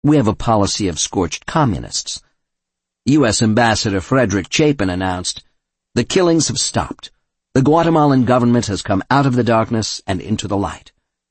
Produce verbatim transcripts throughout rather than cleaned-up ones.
We have a policy of scorched communists. U S Ambassador Frederick Chapin announced, "The killings have stopped. The Guatemalan government has come out of the darkness and into the light."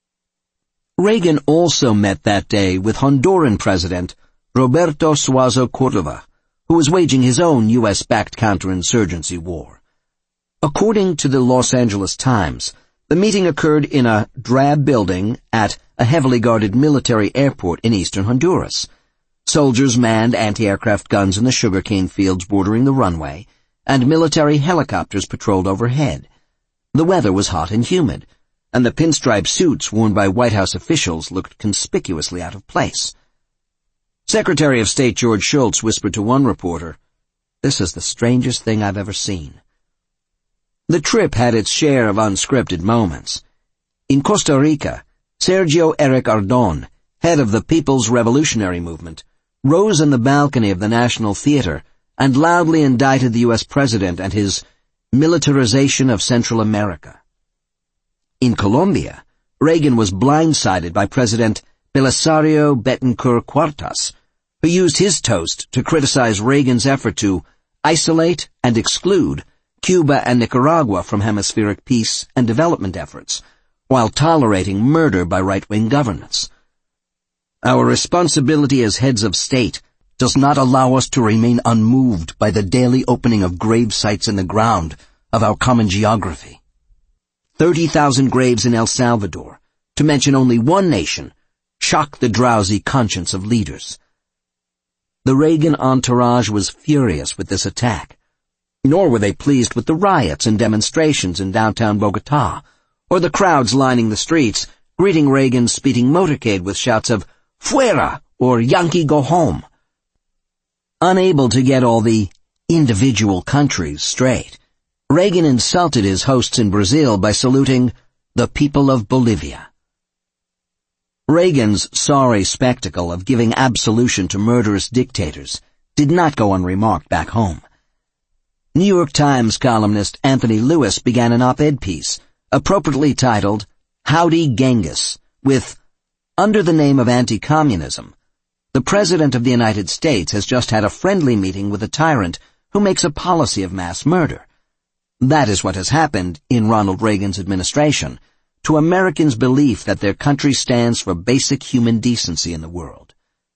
Reagan also met that day with Honduran President Roberto Suazo Cordova, who was waging his own U S-backed counterinsurgency war. According to the Los Angeles Times, the meeting occurred in a drab building at a heavily guarded military airport in eastern Honduras. Soldiers manned anti-aircraft guns in the sugarcane fields bordering the runway, and military helicopters patrolled overhead. The weather was hot and humid, and the pinstripe suits worn by White House officials looked conspicuously out of place. Secretary of State George Shultz whispered to one reporter, "This is the strangest thing I've ever seen." The trip had its share of unscripted moments. In Costa Rica, Sergio Eric Ardon, head of the People's Revolutionary Movement, rose on the balcony of the National Theater and loudly indicted the U S president and his militarization of Central America. In Colombia, Reagan was blindsided by President Belisario Betancourt Cuartas, who used his toast to criticize Reagan's effort to isolate and exclude Cuba and Nicaragua from hemispheric peace and development efforts, while tolerating murder by right-wing governments. "Our responsibility as heads of state does not allow us to remain unmoved by the daily opening of grave sites in the ground of our common geography. Thirty thousand graves in El Salvador, to mention only one nation, shock the drowsy conscience of leaders." The Reagan entourage was furious with this attack. Nor were they pleased with the riots and demonstrations in downtown Bogotá, or the crowds lining the streets, greeting Reagan's speeding motorcade with shouts of "Fuera!" or "Yankee, go home." Unable to get all the individual countries straight, Reagan insulted his hosts in Brazil by saluting the people of Bolivia. Reagan's sorry spectacle of giving absolution to murderous dictators did not go unremarked back home. New York Times columnist Anthony Lewis began an op-ed piece, appropriately titled, "Howdy Genghis," with, "Under the name of anti-communism, the President of the United States has just had a friendly meeting with a tyrant who makes a policy of mass murder. That is what has happened in Ronald Reagan's administration to Americans' belief that their country stands for basic human decency in the world."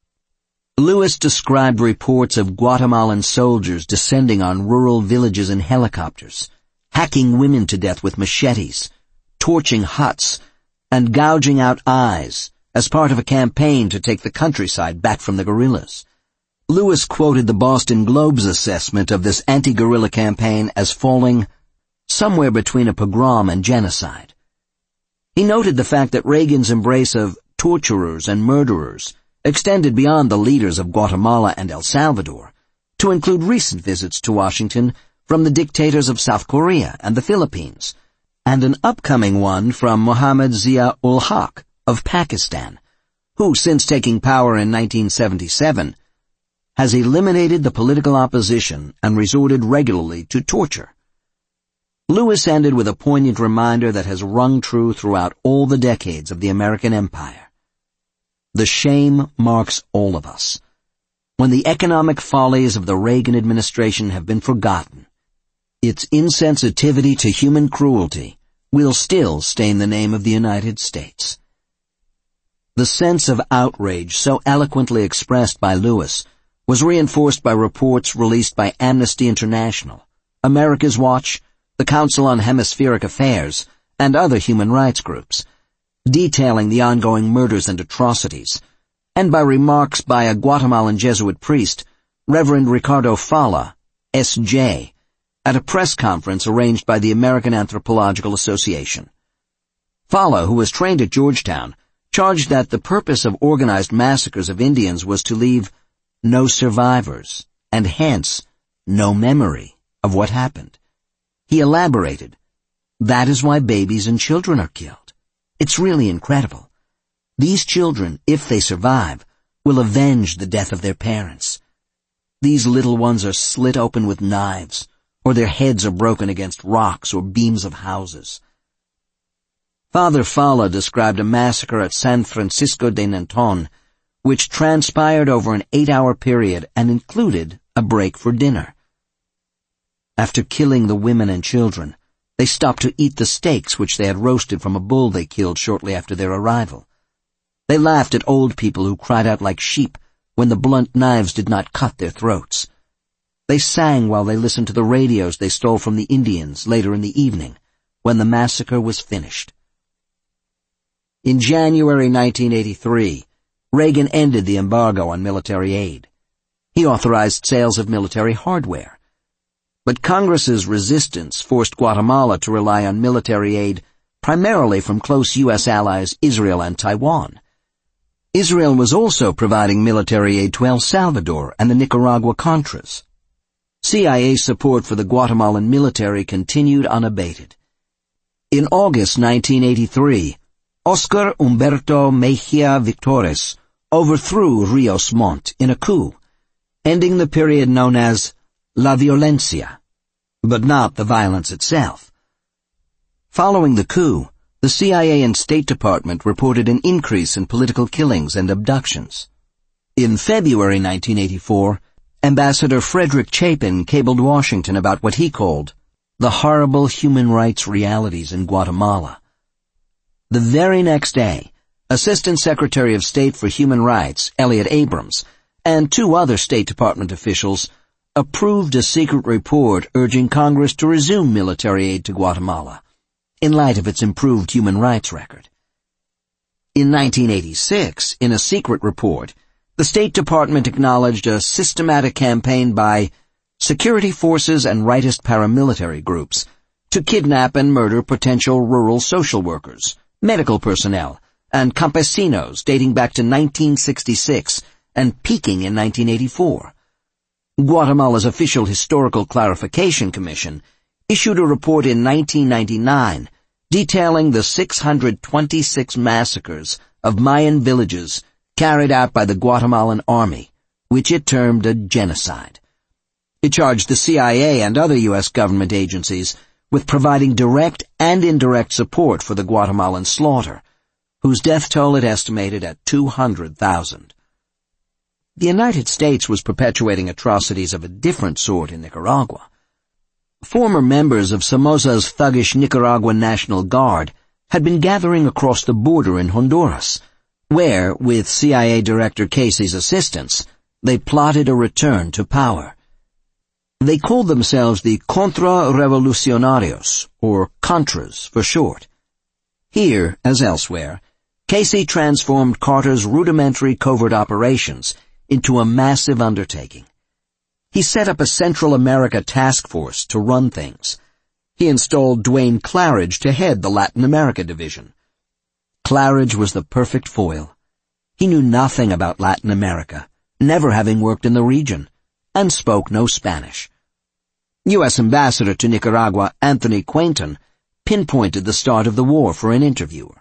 Lewis described reports of Guatemalan soldiers descending on rural villages in helicopters, hacking women to death with machetes, torching huts, and gouging out eyes as part of a campaign to take the countryside back from the guerrillas. Lewis quoted the Boston Globe's assessment of this anti-guerrilla campaign as falling somewhere between a pogrom and genocide. He noted the fact that Reagan's embrace of torturers and murderers extended beyond the leaders of Guatemala and El Salvador to include recent visits to Washington from the dictators of South Korea and the Philippines, and an upcoming one from Mohammad Zia-ul-Haq of Pakistan, who, since taking power in nineteen seventy-seven, has eliminated the political opposition and resorted regularly to torture. Lewis ended with a poignant reminder that has rung true throughout all the decades of the American empire. The shame marks all of us. When the economic follies of the Reagan administration have been forgotten, its insensitivity to human cruelty will still stain the name of the United States. The sense of outrage so eloquently expressed by Lewis was reinforced by reports released by Amnesty International, America's Watch, the Council on Hemispheric Affairs, and other human rights groups, detailing the ongoing murders and atrocities, and by remarks by a Guatemalan Jesuit priest, Reverend Ricardo Falla, S J, at a press conference arranged by the American Anthropological Association. Falla, who was trained at Georgetown, charged that the purpose of organized massacres of Indians was to leave no survivors, and hence no memory of what happened. He elaborated, "That is why babies and children are killed. It's really incredible. These children, if they survive, will avenge the death of their parents. These little ones are slit open with knives, or their heads are broken against rocks or beams of houses." Father Falla described a massacre at San Francisco de Nanton, which transpired over an eight-hour period and included a break for dinner. After killing the women and children, they stopped to eat the steaks which they had roasted from a bull they killed shortly after their arrival. They laughed at old people who cried out like sheep when the blunt knives did not cut their throats. They sang while they listened to the radios they stole from the Indians later in the evening, when the massacre was finished. In January nineteen eighty-three, Reagan ended the embargo on military aid. He authorized sales of military hardware. But Congress's resistance forced Guatemala to rely on military aid primarily from close U S allies Israel and Taiwan. Israel was also providing military aid to El Salvador and the Nicaragua Contras. C I A support for the Guatemalan military continued unabated. In August nineteen eighty-three, Oscar Humberto Mejia Victores overthrew Rios Montt in a coup, ending the period known as La Violencia, but not the violence itself. Following the coup, the C I A and State Department reported an increase in political killings and abductions. In February nineteen eighty-four, Ambassador Frederick Chapin cabled Washington about what he called the horrible human rights realities in Guatemala. The very next day, Assistant Secretary of State for Human Rights, Elliott Abrams, and two other State Department officials approved a secret report urging Congress to resume military aid to Guatemala, in light of its improved human rights record. In nineteen eighty-six, in a secret report, the State Department acknowledged a systematic campaign by security forces and rightist paramilitary groups to kidnap and murder potential rural social workers, medical personnel, and campesinos dating back to nineteen sixty-six and peaking in nineteen eighty-four. Guatemala's official Historical Clarification Commission issued a report in nineteen ninety-nine detailing the six hundred twenty-six massacres of Mayan villages carried out by the Guatemalan Army, which it termed a genocide. It charged the C I A and other U S government agencies with providing direct and indirect support for the Guatemalan slaughter, whose death toll it estimated at two hundred thousand. The United States was perpetuating atrocities of a different sort in Nicaragua. Former members of Somoza's thuggish Nicaraguan National Guard had been gathering across the border in Honduras, where, with C I A Director Casey's assistance, they plotted a return to power. They called themselves the Contra-Revolucionarios, or Contras for short. Here, as elsewhere, Casey transformed Carter's rudimentary covert operations into a massive undertaking. He set up a Central America task force to run things. He installed Duane Claridge to head the Latin America division. Claridge was the perfect foil. He knew nothing about Latin America, never having worked in the region, and spoke no Spanish. U S Ambassador to Nicaragua Anthony Quainton pinpointed the start of the war for an interviewer.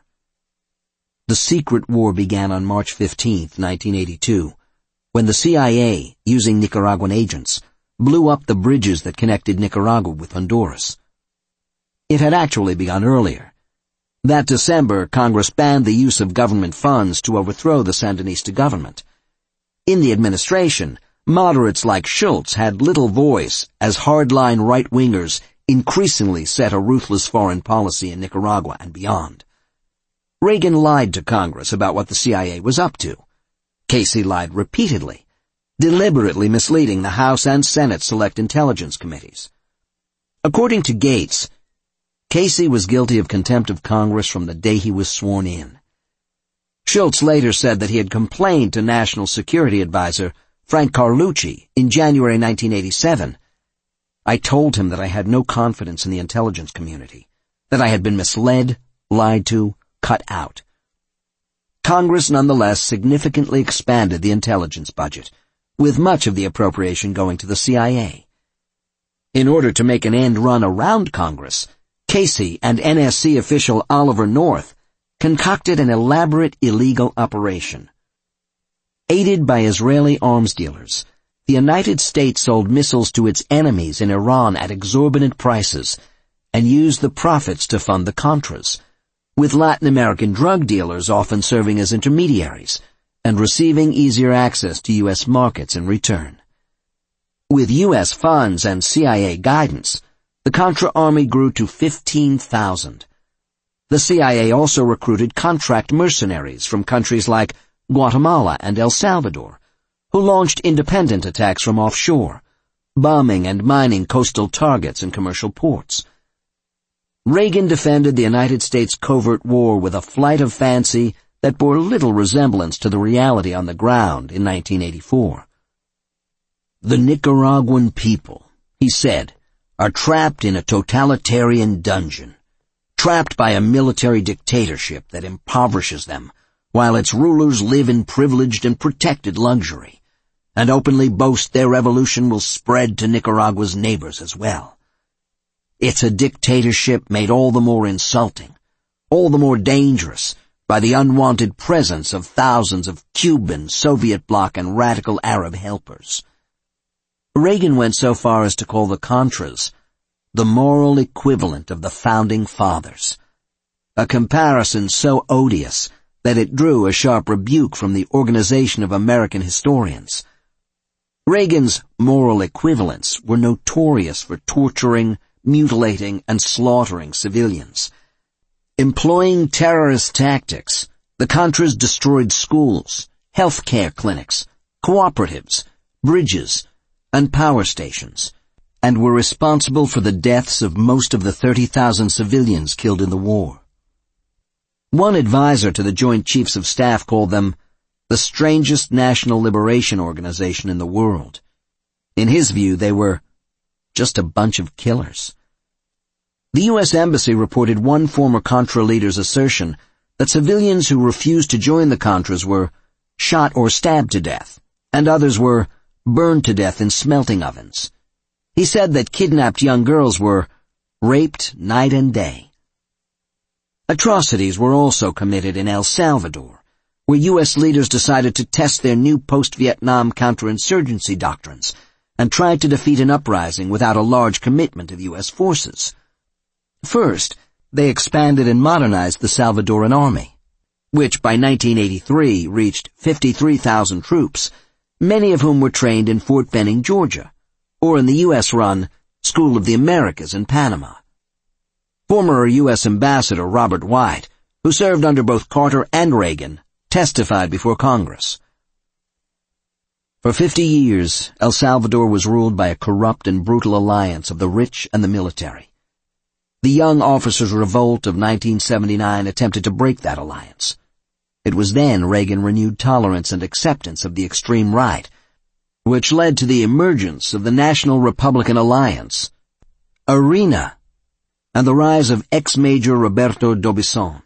The secret war began on March fifteenth, nineteen eighty-two, when the C I A, using Nicaraguan agents, blew up the bridges that connected Nicaragua with Honduras. It had actually begun earlier. That December, Congress banned the use of government funds to overthrow the Sandinista government. In the administration, moderates like Schultz had little voice as hardline right-wingers increasingly set a ruthless foreign policy in Nicaragua and beyond. Reagan lied to Congress about what the C I A was up to. Casey lied repeatedly, deliberately misleading the House and Senate Select Intelligence Committees. According to Gates, Casey was guilty of contempt of Congress from the day he was sworn in. Schultz later said that he had complained to National Security Advisor Frank Carlucci in January nineteen eighty-seven. I told him that I had no confidence in the intelligence community, that I had been misled, lied to, cut out. Congress nonetheless significantly expanded the intelligence budget, with much of the appropriation going to the C I A. In order to make an end run around Congress, Casey and N S C official Oliver North concocted an elaborate illegal operation. Aided by Israeli arms dealers, the United States sold missiles to its enemies in Iran at exorbitant prices and used the profits to fund the Contras, with Latin American drug dealers often serving as intermediaries, and receiving easier access to U S markets in return. With U S funds and C I A guidance, the Contra Army grew to fifteen thousand. The C I A also recruited contract mercenaries from countries like Guatemala and El Salvador, who launched independent attacks from offshore, bombing and mining coastal targets and commercial ports. Reagan defended the United States covert war with a flight of fancy that bore little resemblance to the reality on the ground in nineteen eighty-four. "The Nicaraguan people," he said, "are trapped in a totalitarian dungeon, trapped by a military dictatorship that impoverishes them, while its rulers live in privileged and protected luxury, and openly boast their revolution will spread to Nicaragua's neighbors as well. It's a dictatorship made all the more insulting, all the more dangerous, by the unwanted presence of thousands of Cuban, Soviet bloc, and radical Arab helpers." Reagan went so far as to call the Contras the moral equivalent of the Founding Fathers, a comparison so odious that it drew a sharp rebuke from the Organization of American Historians. Reagan's moral equivalents were notorious for torturing, mutilating, and slaughtering civilians. Employing terrorist tactics, the Contras destroyed schools, health care clinics, cooperatives, bridges, and power stations, and were responsible for the deaths of most of the thirty thousand civilians killed in the war. One advisor to the Joint Chiefs of Staff called them the strangest national liberation organization in the world. In his view, they were just a bunch of killers. The U S Embassy reported one former Contra leader's assertion that civilians who refused to join the Contras were shot or stabbed to death, and others were burned to death in smelting ovens. He said that kidnapped young girls were raped night and day. Atrocities were also committed in El Salvador, where U S leaders decided to test their new post-Vietnam counterinsurgency doctrines and tried to defeat an uprising without a large commitment of U S forces. First, they expanded and modernized the Salvadoran army, which by nineteen eighty-three reached fifty-three thousand troops, many of whom were trained in Fort Benning, Georgia, or in the U S-run School of the Americas in Panama. Former U S Ambassador Robert White, who served under both Carter and Reagan, testified before Congress. For fifty years, El Salvador was ruled by a corrupt and brutal alliance of the rich and the military. The Young Officers' Revolt of nineteen seventy-nine attempted to break that alliance. It was then Reagan renewed tolerance and acceptance of the extreme right, which led to the emergence of the National Republican Alliance, ARENA, and the rise of ex-Major Roberto d'Aubusson.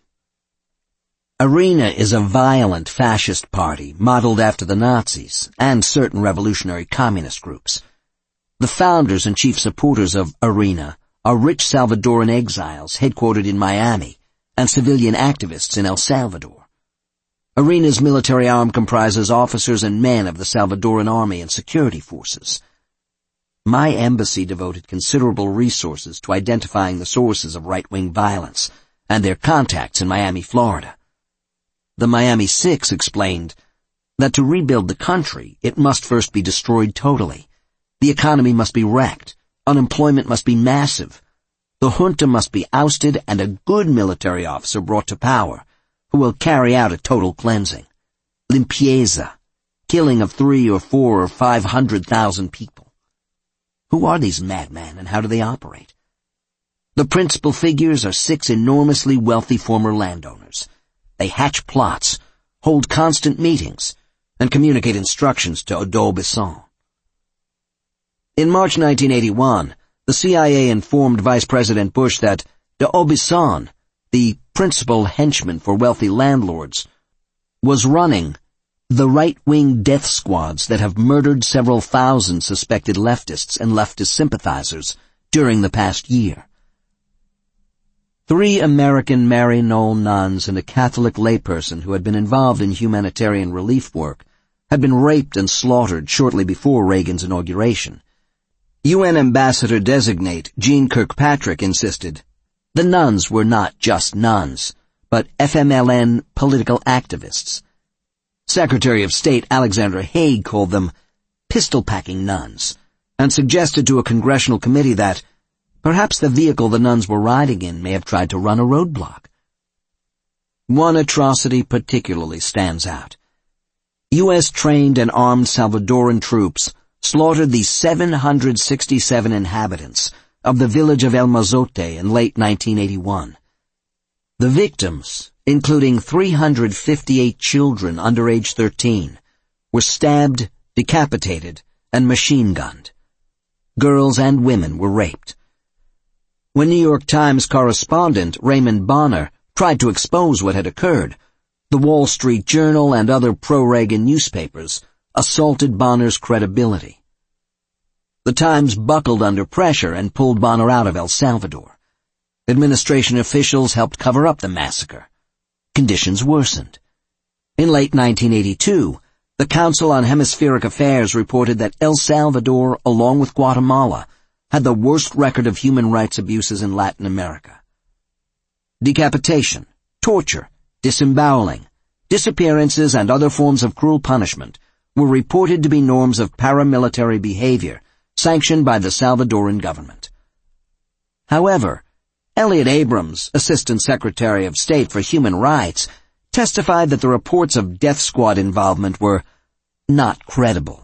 ARENA is a violent fascist party modeled after the Nazis and certain revolutionary communist groups. The founders and chief supporters of ARENA are rich Salvadoran exiles headquartered in Miami and civilian activists in El Salvador. ARENA's military arm comprises officers and men of the Salvadoran Army and security forces. My embassy devoted considerable resources to identifying the sources of right-wing violence and their contacts in Miami, Florida. The Miami Six explained that to rebuild the country, it must first be destroyed totally. The economy must be wrecked, unemployment must be massive, the junta must be ousted, and a good military officer brought to power, who will carry out a total cleansing. Limpieza, killing of three or four or five hundred thousand people. Who are these madmen and how do they operate? The principal figures are six enormously wealthy former landowners. They hatch plots, hold constant meetings, and communicate instructions to d'Aubusson. In March nineteen eighty-one, the C I A informed Vice President Bush that d'Aubusson, the principal henchman for wealthy landlords, was running the right-wing death squads that have murdered several thousand suspected leftists and leftist sympathizers during the past year. Three American Maryknoll nuns and a Catholic layperson who had been involved in humanitarian relief work had been raped and slaughtered shortly before Reagan's inauguration. U N Ambassador-designate Jeane Kirkpatrick insisted the nuns were not just nuns, but F M L N political activists. Secretary of State Alexander Haig called them pistol-packing nuns, and suggested to a congressional committee that perhaps the vehicle the nuns were riding in may have tried to run a roadblock. One atrocity particularly stands out. U S trained and armed Salvadoran troops slaughtered the seven hundred sixty-seven inhabitants of the village of El Mozote in late nineteen eighty-one. The victims, including three hundred fifty-eight children under age thirteen, were stabbed, decapitated, and machine-gunned. Girls and women were raped. When New York Times correspondent Raymond Bonner tried to expose what had occurred, the Wall Street Journal and other pro-Reagan newspapers assaulted Bonner's credibility. The Times buckled under pressure and pulled Bonner out of El Salvador. Administration officials helped cover up the massacre. Conditions worsened. In late nineteen eighty-two, the Council on Hemispheric Affairs reported that El Salvador, along with Guatemala, had the worst record of human rights abuses in Latin America. Decapitation, torture, disemboweling, disappearances, and other forms of cruel punishment were reported to be norms of paramilitary behavior sanctioned by the Salvadoran government. However, Elliot Abrams, Assistant Secretary of State for Human Rights, testified that the reports of death squad involvement were not credible.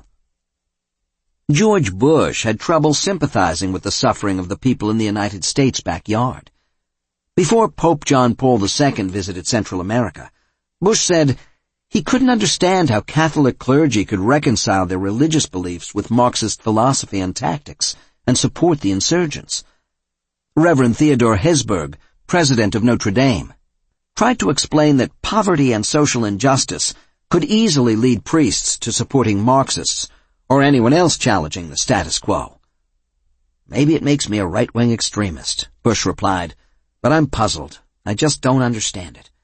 George Bush had trouble sympathizing with the suffering of the people in the United States' backyard. Before Pope John Paul the Second visited Central America, Bush said he couldn't understand how Catholic clergy could reconcile their religious beliefs with Marxist philosophy and tactics and support the insurgents. Reverend Theodore Hesburgh, president of Notre Dame, tried to explain that poverty and social injustice could easily lead priests to supporting Marxists or anyone else challenging the status quo. "Maybe it makes me a right-wing extremist," Bush replied, "but I'm puzzled. I just don't understand it."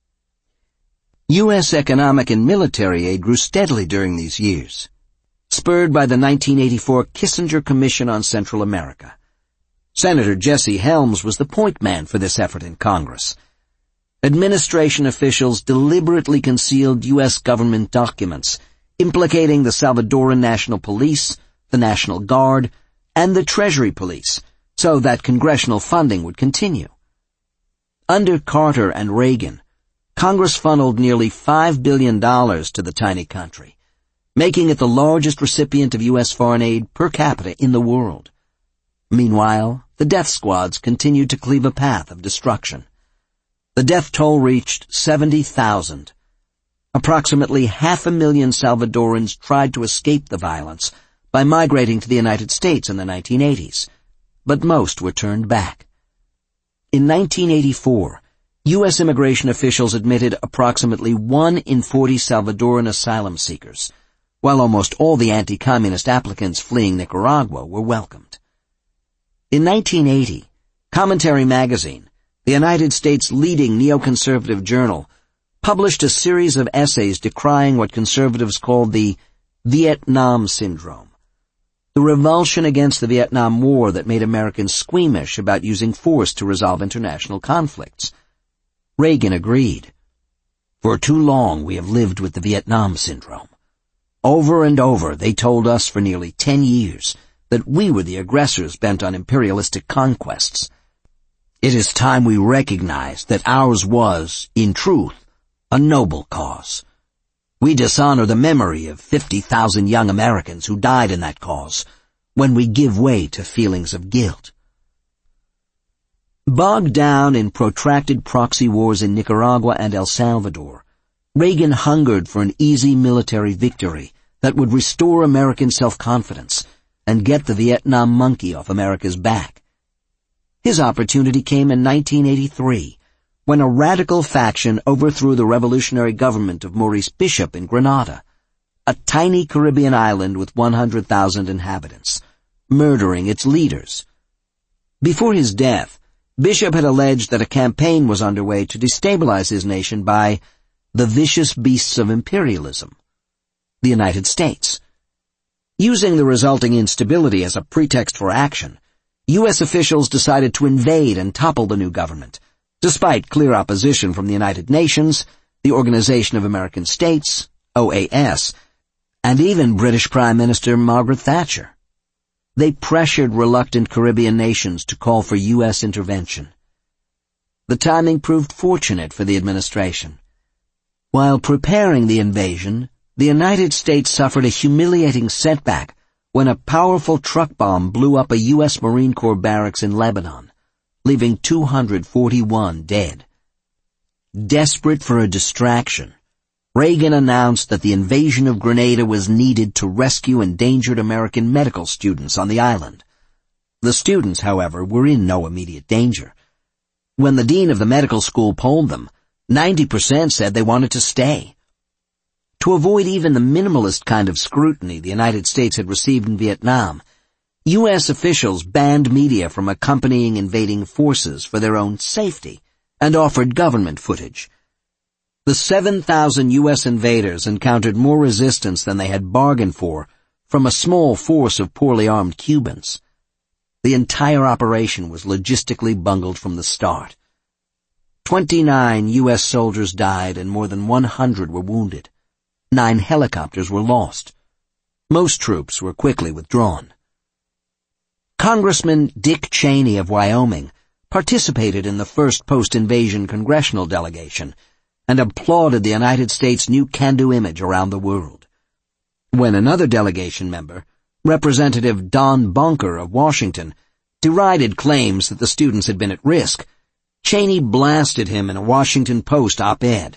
U S economic and military aid grew steadily during these years, spurred by the nineteen eighty-four Kissinger Commission on Central America. Senator Jesse Helms was the point man for this effort in Congress. Administration officials deliberately concealed U S government documents implicating the Salvadoran National Police, the National Guard, and the Treasury Police, so that congressional funding would continue. Under Carter and Reagan, Congress funneled nearly five billion dollars to the tiny country, making it the largest recipient of U S foreign aid per capita in the world. Meanwhile, the death squads continued to cleave a path of destruction. The death toll reached seventy thousand. Approximately half a million Salvadorans tried to escape the violence by migrating to the United States in the nineteen eighties, but most were turned back. In nineteen eighty-four, U S immigration officials admitted approximately one in forty Salvadoran asylum seekers, while almost all the anti-communist applicants fleeing Nicaragua were welcomed. In nineteen eighty, Commentary Magazine, the United States' leading neoconservative journal, published a series of essays decrying what conservatives called the Vietnam Syndrome, the revulsion against the Vietnam War that made Americans squeamish about using force to resolve international conflicts. Reagan agreed. "For too long we have lived with the Vietnam Syndrome. Over and over they told us for nearly ten years that we were the aggressors bent on imperialistic conquests. It is time we recognized that ours was, in truth, a noble cause. We dishonor the memory of fifty thousand young Americans who died in that cause when we give way to feelings of guilt." Bogged down in protracted proxy wars in Nicaragua and El Salvador, Reagan hungered for an easy military victory that would restore American self-confidence and get the Vietnam monkey off America's back. His opportunity came in nineteen eighty-three, when a radical faction overthrew the revolutionary government of Maurice Bishop in Grenada, a tiny Caribbean island with one hundred thousand inhabitants, murdering its leaders. Before his death, Bishop had alleged that a campaign was underway to destabilize his nation by the vicious beasts of imperialism, the United States. Using the resulting instability as a pretext for action, U S officials decided to invade and topple the new government, despite clear opposition from the United Nations, the Organization of American States, O A S, and even British Prime Minister Margaret Thatcher. They pressured reluctant Caribbean nations to call for U S intervention. The timing proved fortunate for the administration. While preparing the invasion, the United States suffered a humiliating setback when a powerful truck bomb blew up a U S Marine Corps barracks in Lebanon, leaving two hundred forty-one dead. Desperate for a distraction, Reagan announced that the invasion of Grenada was needed to rescue endangered American medical students on the island. The students, however, were in no immediate danger. When the dean of the medical school polled them, ninety percent said they wanted to stay. To avoid even the minimalist kind of scrutiny the United States had received in Vietnam, U S officials banned media from accompanying invading forces for their own safety and offered government footage. The seven thousand U S invaders encountered more resistance than they had bargained for from a small force of poorly armed Cubans. The entire operation was logistically bungled from the start. Twenty-nine U S soldiers died and more than one hundred were wounded. Nine helicopters were lost. Most troops were quickly withdrawn. Congressman Dick Cheney of Wyoming participated in the first post-invasion congressional delegation and applauded the United States' new can-do image around the world. When another delegation member, Representative Don Bonker of Washington, derided claims that the students had been at risk, Cheney blasted him in a Washington Post op-ed.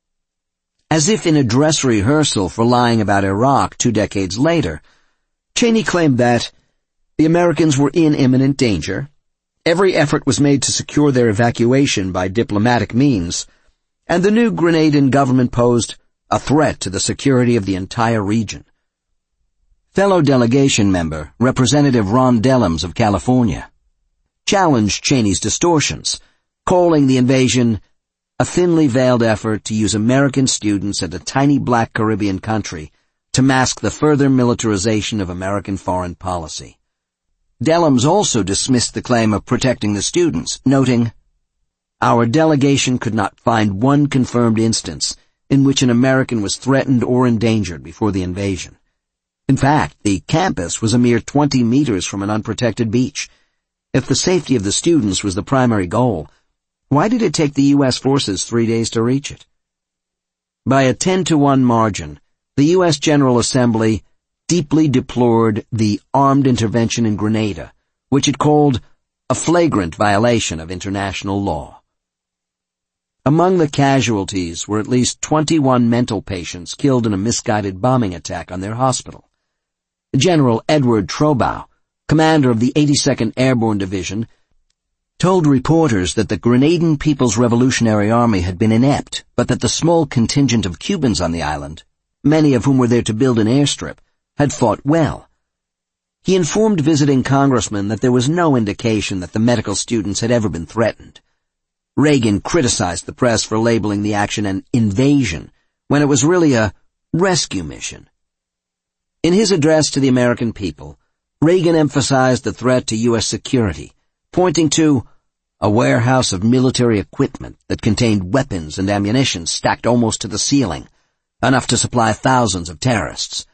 As if in a dress rehearsal for lying about Iraq two decades later, Cheney claimed that the Americans were in imminent danger, every effort was made to secure their evacuation by diplomatic means, and the new Grenadian government posed a threat to the security of the entire region. Fellow delegation member, Representative Ron Dellums of California, challenged Cheney's distortions, calling the invasion a thinly veiled effort to use American students at a tiny black Caribbean country to mask the further militarization of American foreign policy. Dellums also dismissed the claim of protecting the students, noting, "Our delegation could not find one confirmed instance in which an American was threatened or endangered before the invasion. In fact, the campus was a mere twenty meters from an unprotected beach. If the safety of the students was the primary goal, why did it take the U S forces three days to reach it?" By a ten to one margin, the U S General Assembly deeply deplored the armed intervention in Grenada, which it called a flagrant violation of international law. Among the casualties were at least twenty-one mental patients killed in a misguided bombing attack on their hospital. General Edward Trobow, commander of the eighty-second Airborne Division, told reporters that the Grenadian People's Revolutionary Army had been inept, but that the small contingent of Cubans on the island, many of whom were there to build an airstrip, had fought well. He informed visiting congressmen that there was no indication that the medical students had ever been threatened. Reagan criticized the press for labeling the action an invasion, when it was really a rescue mission. In his address to the American people, Reagan emphasized the threat to U S security, pointing to a warehouse of military equipment that contained weapons and ammunition stacked almost to the ceiling, enough to supply thousands of terrorists.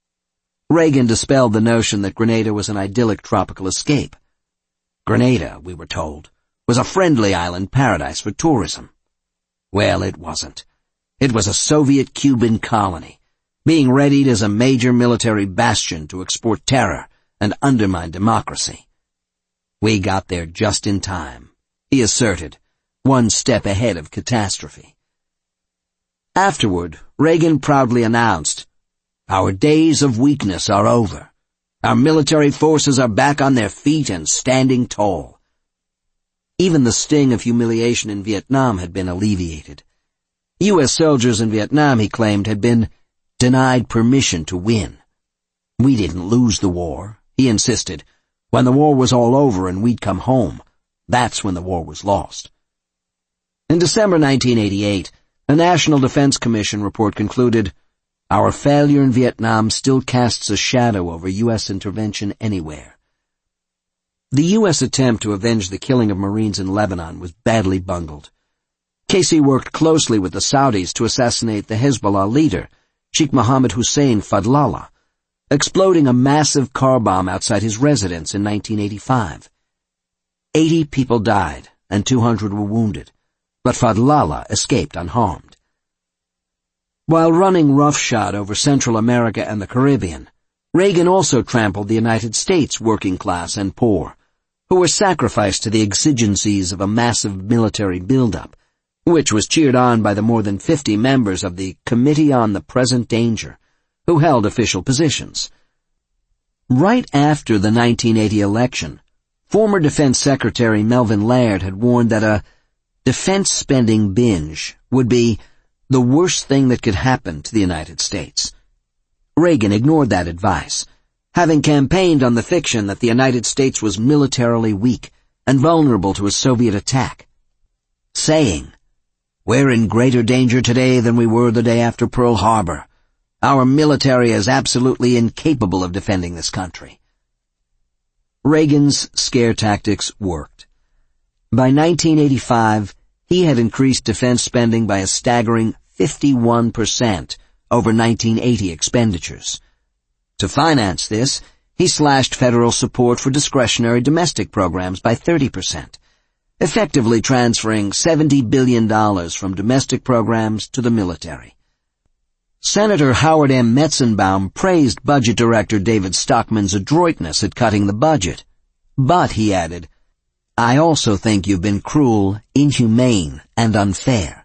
Reagan dispelled the notion that Grenada was an idyllic tropical escape. Grenada, we were told, was a friendly island paradise for tourism. Well, it wasn't. It was a Soviet-Cuban colony, being readied as a major military bastion to export terror and undermine democracy. We got there just in time, he asserted, one step ahead of catastrophe. Afterward, Reagan proudly announced, "Our days of weakness are over. Our military forces are back on their feet and standing tall." Even the sting of humiliation in Vietnam had been alleviated. U S soldiers in Vietnam, he claimed, had been denied permission to win. "We didn't lose the war," he insisted. "When the war was all over and we'd come home, that's when the war was lost." In December nineteen eighty-eight, a National Defense Commission report concluded, "Our failure in Vietnam still casts a shadow over U S intervention anywhere." The U S attempt to avenge the killing of Marines in Lebanon was badly bungled. Casey worked closely with the Saudis to assassinate the Hezbollah leader, Sheikh Mohammed Hussein Fadlallah, exploding a massive car bomb outside his residence in nineteen eighty-five. Eighty people died and two hundred were wounded, but Fadlallah escaped unharmed. While running roughshod over Central America and the Caribbean, Reagan also trampled the United States working class and poor, who were sacrificed to the exigencies of a massive military buildup, which was cheered on by the more than fifty members of the Committee on the Present Danger, who held official positions. Right after the nineteen eighty election, former Defense Secretary Melvin Laird had warned that a defense spending binge would be the worst thing that could happen to the United States. Reagan ignored that advice, having campaigned on the fiction that the United States was militarily weak and vulnerable to a Soviet attack, saying, "We're in greater danger today than we were the day after Pearl Harbor. Our military is absolutely incapable of defending this country." Reagan's scare tactics worked. By nineteen eighty-five, he had increased defense spending by a staggering fifty-one percent over nineteen eighty expenditures. To finance this, he slashed federal support for discretionary domestic programs by thirty percent, effectively transferring seventy billion dollars from domestic programs to the military. Senator Howard M. Metzenbaum praised Budget Director David Stockman's adroitness at cutting the budget. But, he added, "I also think you've been cruel, inhumane, and unfair."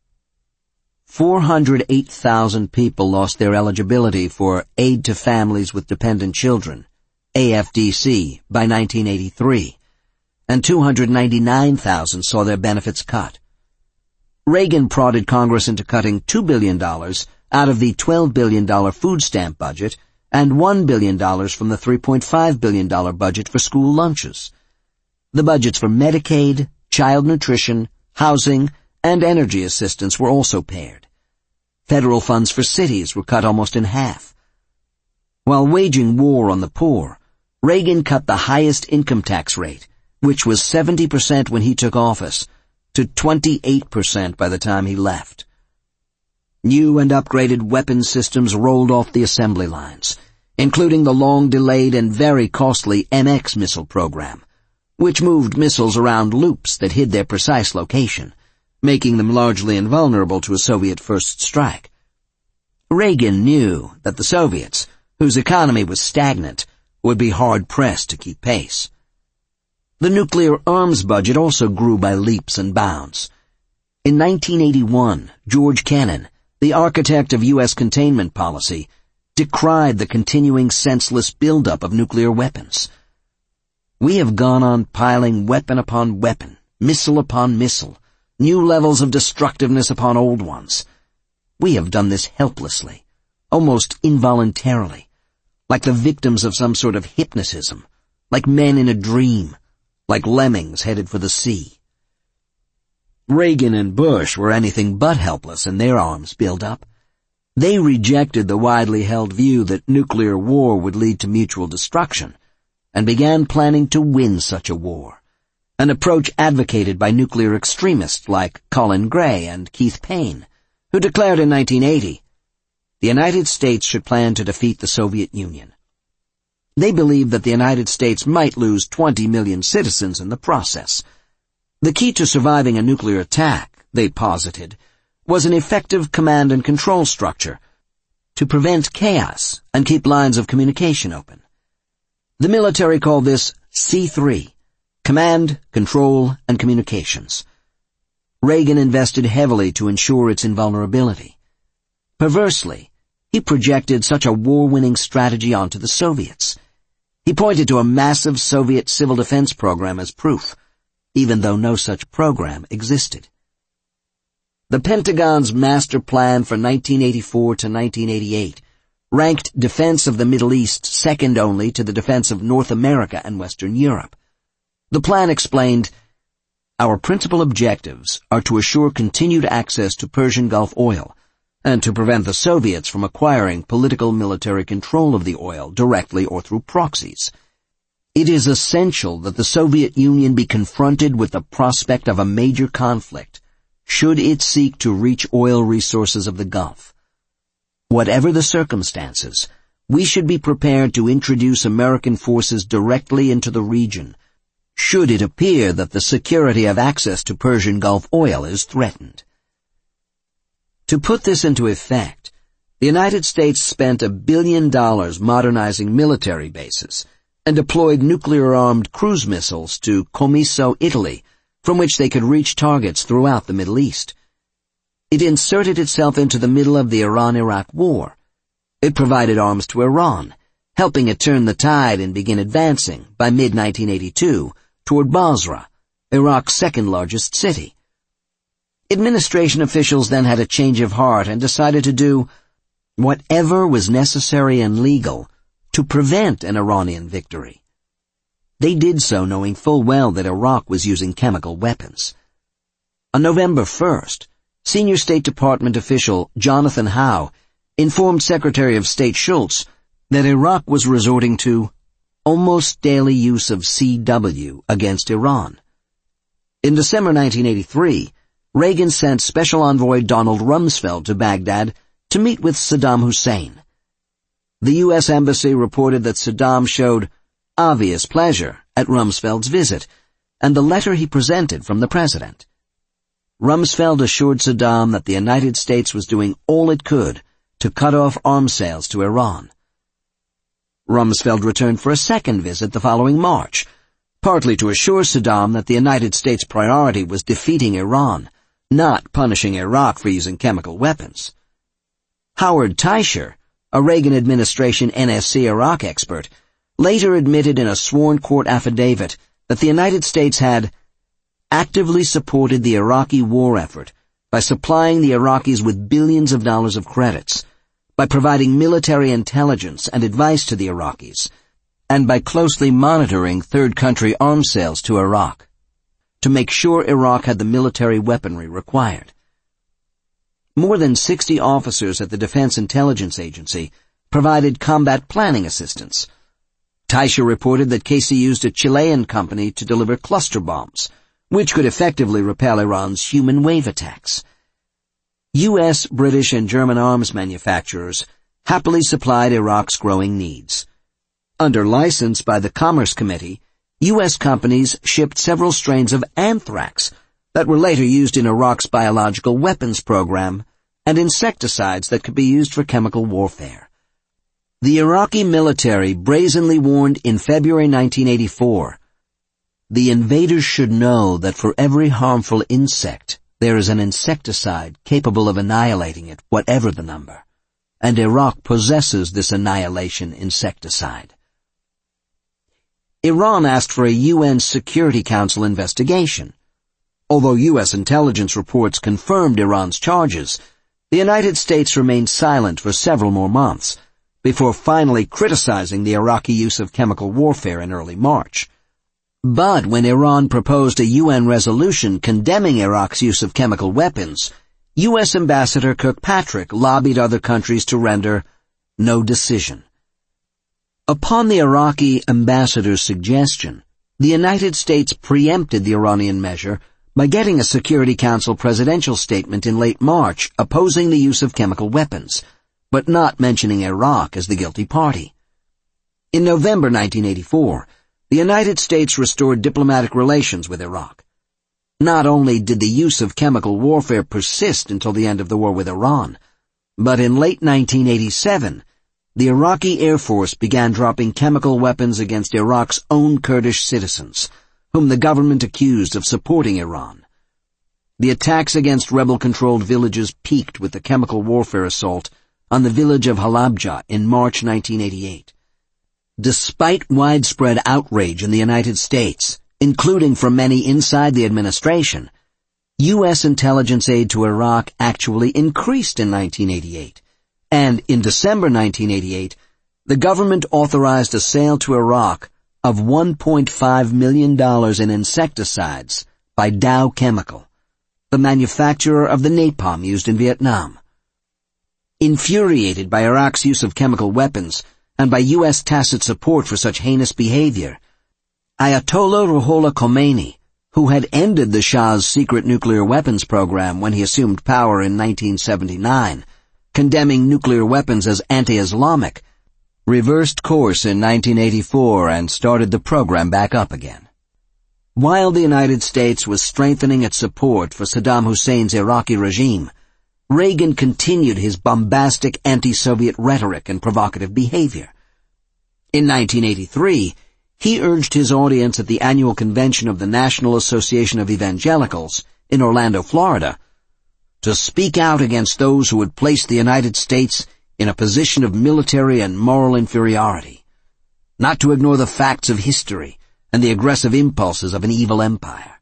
four hundred eight thousand people lost their eligibility for Aid to Families with Dependent Children, A F D C, by nineteen eighty-three, and two hundred ninety-nine thousand saw their benefits cut. Reagan prodded Congress into cutting two billion dollars out of the twelve billion dollars food stamp budget and one billion dollars from the three point five billion dollars budget for school lunches. The budgets for Medicaid, child nutrition, housing, and energy assistance were also pared. Federal funds for cities were cut almost in half. While waging war on the poor, Reagan cut the highest income tax rate, which was seventy percent when he took office, to twenty-eight percent by the time he left. New and upgraded weapons systems rolled off the assembly lines, including the long-delayed and very costly M X missile program, which moved missiles around loops that hid their precise location, making them largely invulnerable to a Soviet first strike. Reagan knew that the Soviets, whose economy was stagnant, would be hard-pressed to keep pace. The nuclear arms budget also grew by leaps and bounds. In nineteen eighty-one, George Kennan, the architect of U S containment policy, decried the continuing senseless buildup of nuclear weapons. "We have gone on piling weapon upon weapon, missile upon missile, new levels of destructiveness upon old ones. We have done this helplessly, almost involuntarily, like the victims of some sort of hypnotism, like men in a dream, like lemmings headed for the sea." Reagan and Bush were anything but helpless in their arms buildup. They rejected the widely held view that nuclear war would lead to mutual destruction, and began planning to win such a war, an approach advocated by nuclear extremists like Colin Gray and Keith Payne, who declared in nineteen eighty, the United States should plan to defeat the Soviet Union. They believed that the United States might lose twenty million citizens in the process. The key to surviving a nuclear attack, they posited, was an effective command and control structure to prevent chaos and keep lines of communication open. The military called this C three, Command, Control, and Communications. Reagan invested heavily to ensure its invulnerability. Perversely, he projected such a war-winning strategy onto the Soviets. He pointed to a massive Soviet civil defense program as proof, even though no such program existed. The Pentagon's master plan for nineteen eighty-four to nineteen eighty-eight ranked defense of the Middle East second only to the defense of North America and Western Europe. The plan explained, "Our principal objectives are to assure continued access to Persian Gulf oil and to prevent the Soviets from acquiring political military control of the oil directly or through proxies. It is essential that the Soviet Union be confronted with the prospect of a major conflict should it seek to reach oil resources of the Gulf. Whatever the circumstances, we should be prepared to introduce American forces directly into the region, should it appear that the security of access to Persian Gulf oil is threatened. To put this into effect, the United States spent a billion dollars modernizing military bases and deployed nuclear-armed cruise missiles to Comiso, Italy, from which they could reach targets throughout the Middle East. It inserted itself into the middle of the Iran-Iraq War. It provided arms to Iran, helping it turn the tide and begin advancing, by mid nineteen eighty-two, toward Basra, Iraq's second-largest city. Administration officials then had a change of heart and decided to do whatever was necessary and legal to prevent an Iranian victory. They did so knowing full well that Iraq was using chemical weapons. On November first, Senior State Department official Jonathan Howe informed Secretary of State Shultz that Iraq was resorting to almost daily use of C W against Iran. In December nineteen eighty-three, Reagan sent Special Envoy Donald Rumsfeld to Baghdad to meet with Saddam Hussein. The U S Embassy reported that Saddam showed obvious pleasure at Rumsfeld's visit and the letter he presented from the president. Rumsfeld assured Saddam that the United States was doing all it could to cut off arms sales to Iran. Rumsfeld returned for a second visit the following March, partly to assure Saddam that the United States' priority was defeating Iran, not punishing Iraq for using chemical weapons. Howard Teicher, a Reagan administration N S C Iraq expert, later admitted in a sworn court affidavit that the United States had actively supported the Iraqi war effort by supplying the Iraqis with billions of dollars of credits, by providing military intelligence and advice to the Iraqis, and by closely monitoring third-country arms sales to Iraq, to make sure Iraq had the military weaponry required. More than sixty officers at the Defense Intelligence Agency provided combat planning assistance. Teicher reported that Casey used a Chilean company to deliver cluster bombs, which could effectively repel Iran's human wave attacks. U S, British, and German arms manufacturers happily supplied Iraq's growing needs. Under license by the Commerce Committee, U S companies shipped several strains of anthrax that were later used in Iraq's biological weapons program and insecticides that could be used for chemical warfare. The Iraqi military brazenly warned in February nineteen eighty-four, "The invaders should know that for every harmful insect, there is an insecticide capable of annihilating it, whatever the number, and Iraq possesses this annihilation insecticide." Iran asked for a U N Security Council investigation. Although U S intelligence reports confirmed Iran's charges, the United States remained silent for several more months, before finally criticizing the Iraqi use of chemical warfare in early March. But when Iran proposed a U N resolution condemning Iraq's use of chemical weapons, U S Ambassador Kirkpatrick lobbied other countries to render no decision. Upon the Iraqi ambassador's suggestion, the United States preempted the Iranian measure by getting a Security Council presidential statement in late March opposing the use of chemical weapons, but not mentioning Iraq as the guilty party. In November nineteen eighty-four, the United States restored diplomatic relations with Iraq. Not only did the use of chemical warfare persist until the end of the war with Iran, but in late nineteen eighty-seven, the Iraqi Air Force began dropping chemical weapons against Iraq's own Kurdish citizens, whom the government accused of supporting Iran. The attacks against rebel-controlled villages peaked with the chemical warfare assault on the village of Halabja in March nineteen eighty-eight. Despite widespread outrage in the United States, including from many inside the administration, U S intelligence aid to Iraq actually increased in nineteen eighty-eight, and in December nineteen eighty-eight, the government authorized a sale to Iraq of one point five million dollars in insecticides by Dow Chemical, the manufacturer of the napalm used in Vietnam. Infuriated by Iraq's use of chemical weapons and by U S tacit support for such heinous behavior, Ayatollah Ruhollah Khomeini, who had ended the Shah's secret nuclear weapons program when he assumed power in nineteen seventy-nine, condemning nuclear weapons as anti-Islamic, reversed course in nineteen eighty-four and started the program back up again. While the United States was strengthening its support for Saddam Hussein's Iraqi regime, Reagan continued his bombastic anti-Soviet rhetoric and provocative behavior. In nineteen eighty-three, he urged his audience at the annual convention of the National Association of Evangelicals in Orlando, Florida, to speak out against those who would place the United States in a position of military and moral inferiority, not to ignore the facts of history and the aggressive impulses of an evil empire.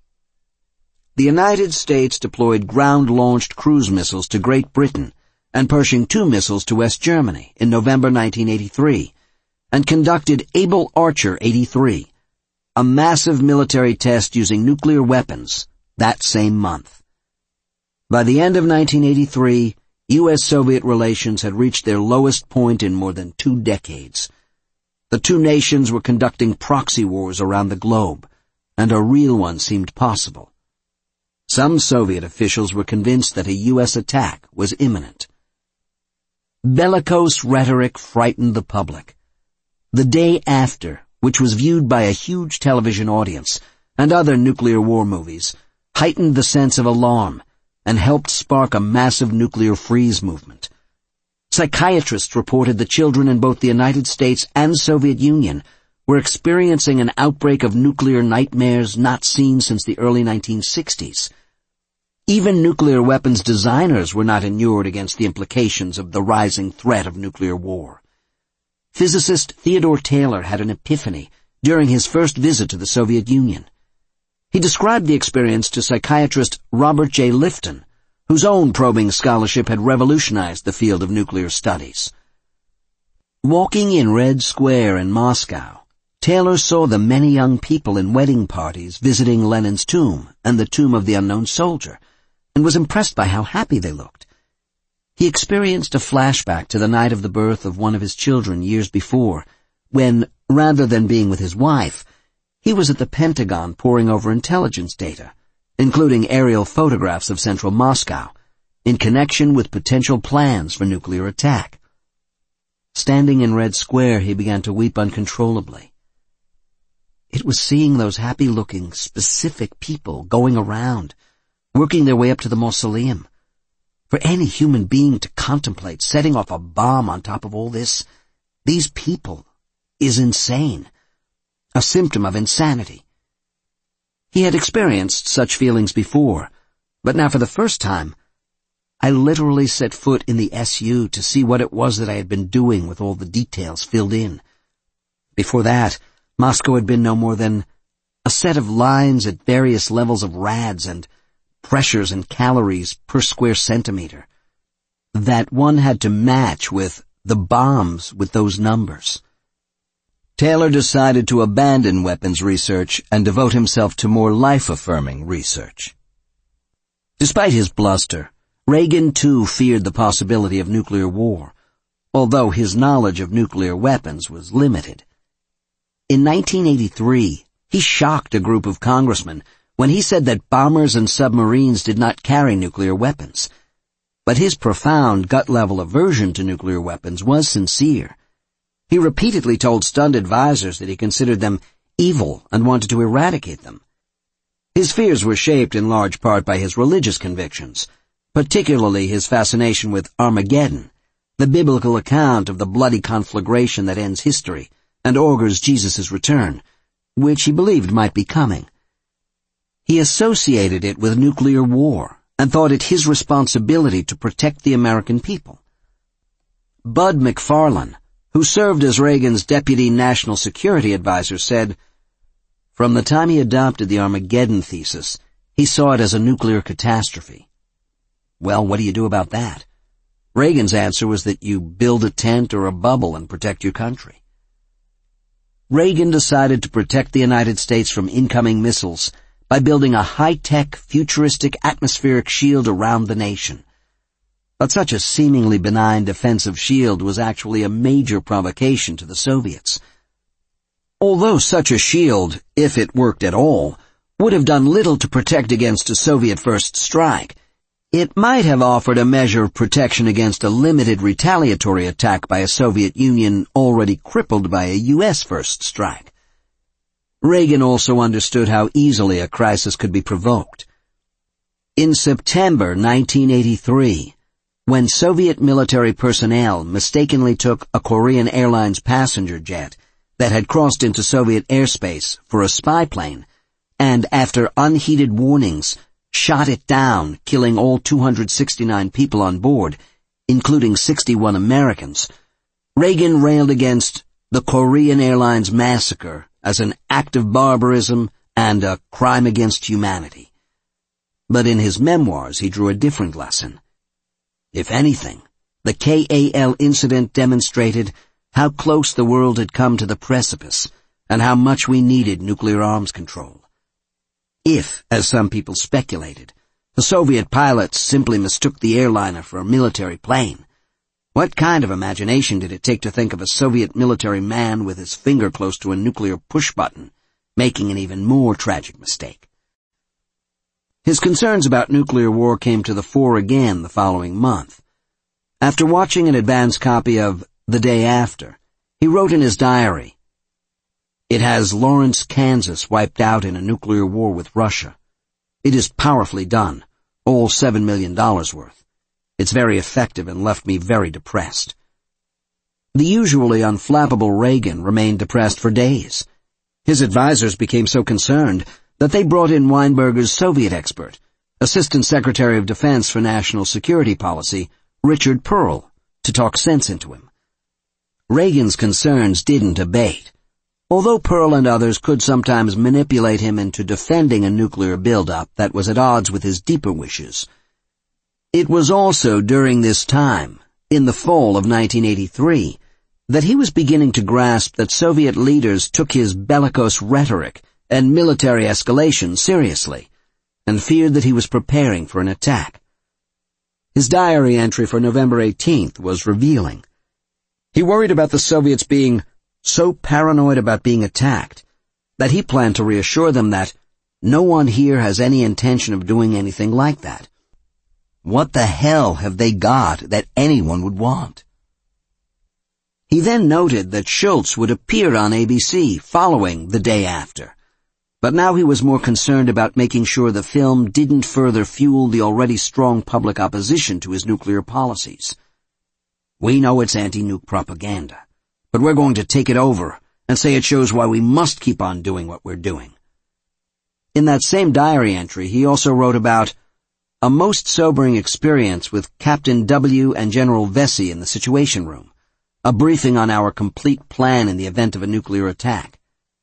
The United States deployed ground-launched cruise missiles to Great Britain and Pershing two missiles to West Germany in November nineteen eighty-three, and conducted Able Archer eighty-three, a massive military test using nuclear weapons, that same month. By the end of nineteen eighty-three, U S Soviet relations had reached their lowest point in more than two decades. The two nations were conducting proxy wars around the globe, and a real one seemed possible. Some Soviet officials were convinced that a U S attack was imminent. Bellicose rhetoric frightened the public. The Day After, which was viewed by a huge television audience, and other nuclear war movies, heightened the sense of alarm and helped spark a massive nuclear freeze movement. Psychiatrists reported that children in both the United States and Soviet Union were experiencing an outbreak of nuclear nightmares not seen since the early nineteen sixties. Even nuclear weapons designers were not inured against the implications of the rising threat of nuclear war. Physicist Theodore Taylor had an epiphany during his first visit to the Soviet Union. He described the experience to psychiatrist Robert J. Lifton, whose own probing scholarship had revolutionized the field of nuclear studies. Walking in Red Square in Moscow, Taylor saw the many young people in wedding parties visiting Lenin's tomb and the tomb of the unknown soldier, and was impressed by how happy they looked. He experienced a flashback to the night of the birth of one of his children years before, when, rather than being with his wife, he was at the Pentagon poring over intelligence data, including aerial photographs of central Moscow, in connection with potential plans for nuclear attack. Standing in Red Square, he began to weep uncontrollably. It was seeing those happy-looking, specific people going around, working their way up to the mausoleum. For any human being to contemplate setting off a bomb on top of all this, these people, is insane. A symptom of insanity. He had experienced such feelings before, but now for the first time, I literally set foot in the S U to see what it was that I had been doing with all the details filled in. Before that, Moscow had been no more than a set of lines at various levels of rads and pressures and calories per square centimeter, that one had to match with the bombs with those numbers. Taylor decided to abandon weapons research and devote himself to more life-affirming research. Despite his bluster, Reagan too feared the possibility of nuclear war, although his knowledge of nuclear weapons was limited. In nineteen eighty-three, he shocked a group of congressmen when he said that bombers and submarines did not carry nuclear weapons. But his profound gut-level aversion to nuclear weapons was sincere. He repeatedly told stunned advisors that he considered them evil and wanted to eradicate them. His fears were shaped in large part by his religious convictions, particularly his fascination with Armageddon, the biblical account of the bloody conflagration that ends history and augurs Jesus' return, which he believed might be coming. He associated it with nuclear war and thought it his responsibility to protect the American people. Bud McFarlane, who served as Reagan's deputy national security advisor, said, "From the time he adopted the Armageddon thesis, he saw it as a nuclear catastrophe." Well, what do you do about that? Reagan's answer was that you build a tent or a bubble and protect your country. Reagan decided to protect the United States from incoming missiles by building a high-tech, futuristic atmospheric shield around the nation. But such a seemingly benign defensive shield was actually a major provocation to the Soviets. Although such a shield, if it worked at all, would have done little to protect against a Soviet first strike, It might have offered a measure of protection against a limited retaliatory attack by a Soviet Union already crippled by a U S first strike. Reagan also understood how easily a crisis could be provoked. In September nineteen eighty-three, when Soviet military personnel mistakenly took a Korean Airlines passenger jet that had crossed into Soviet airspace for a spy plane, and after unheeded warnings, shot it down, killing all two hundred sixty-nine people on board, including sixty-one Americans, Reagan railed against the Korean Airlines massacre as an act of barbarism and a crime against humanity. But in his memoirs he drew a different lesson. If anything, the K A L incident demonstrated how close the world had come to the precipice and how much we needed nuclear arms control. If, as some people speculated, the Soviet pilots simply mistook the airliner for a military plane, what kind of imagination did it take to think of a Soviet military man with his finger close to a nuclear push button, making an even more tragic mistake? His concerns about nuclear war came to the fore again the following month. After watching an advance copy of The Day After, he wrote in his diary, "It has Lawrence, Kansas wiped out in a nuclear war with Russia. It is powerfully done, all seven million dollars worth. It's very effective and left me very depressed." The usually unflappable Reagan remained depressed for days. His advisors became so concerned that they brought in Weinberger's Soviet expert, Assistant Secretary of Defense for National Security Policy, Richard Perle, to talk sense into him. Reagan's concerns didn't abate. Although Perle and others could sometimes manipulate him into defending a nuclear buildup that was at odds with his deeper wishes. It was also during this time, in the fall of nineteen eighty-three, that he was beginning to grasp that Soviet leaders took his bellicose rhetoric and military escalation seriously, and feared that he was preparing for an attack. His diary entry for November eighteenth was revealing. He worried about the Soviets being so paranoid about being attacked that he planned to reassure them that no one here has any intention of doing anything like that. What the hell have they got that anyone would want? He then noted that Shultz would appear on A B C following The Day After, but now he was more concerned about making sure the film didn't further fuel the already strong public opposition to his nuclear policies. "We know it's anti-nuke propaganda, but we're going to take it over and say it shows why we must keep on doing what we're doing." In that same diary entry, he also wrote about a most sobering experience with Captain W. and General Vesey in the Situation Room, a briefing on our complete plan in the event of a nuclear attack.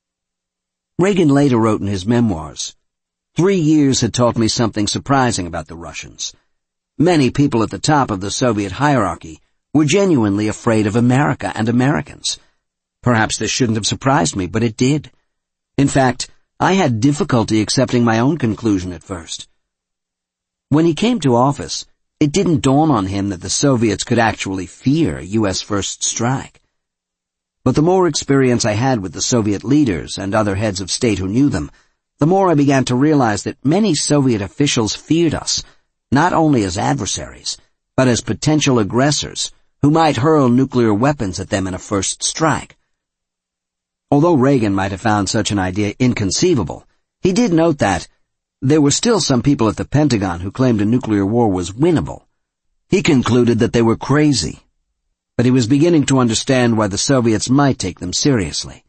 Reagan later wrote in his memoirs, "Three years had taught me something surprising about the Russians. Many people at the top of the Soviet hierarchy were genuinely afraid of America and Americans. Perhaps this shouldn't have surprised me, but it did. In fact, I had difficulty accepting my own conclusion at first. When he came to office, it didn't dawn on him that the Soviets could actually fear a U S first strike. But the more experience I had with the Soviet leaders and other heads of state who knew them, the more I began to realize that many Soviet officials feared us, not only as adversaries, but as potential aggressors who might hurl nuclear weapons at them in a first strike." Although Reagan might have found such an idea inconceivable, he did note that there were still some people at the Pentagon who claimed a nuclear war was winnable. He concluded that they were crazy, but he was beginning to understand why the Soviets might take them seriously.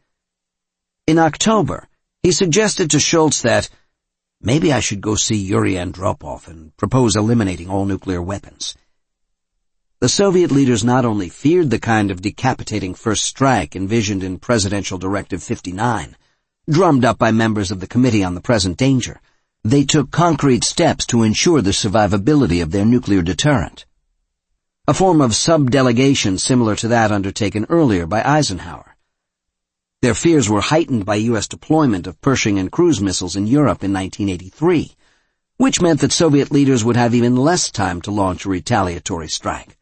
In October, he suggested to Shultz that maybe I should go see Yuri Andropov and propose eliminating all nuclear weapons. The Soviet leaders not only feared the kind of decapitating first strike envisioned in Presidential Directive fifty-nine, drummed up by members of the Committee on the Present Danger, they took concrete steps to ensure the survivability of their nuclear deterrent. A form of sub-delegation similar to that undertaken earlier by Eisenhower. Their fears were heightened by U S deployment of Pershing and cruise missiles in Europe in nineteen eighty-three, which meant that Soviet leaders would have even less time to launch a retaliatory strike.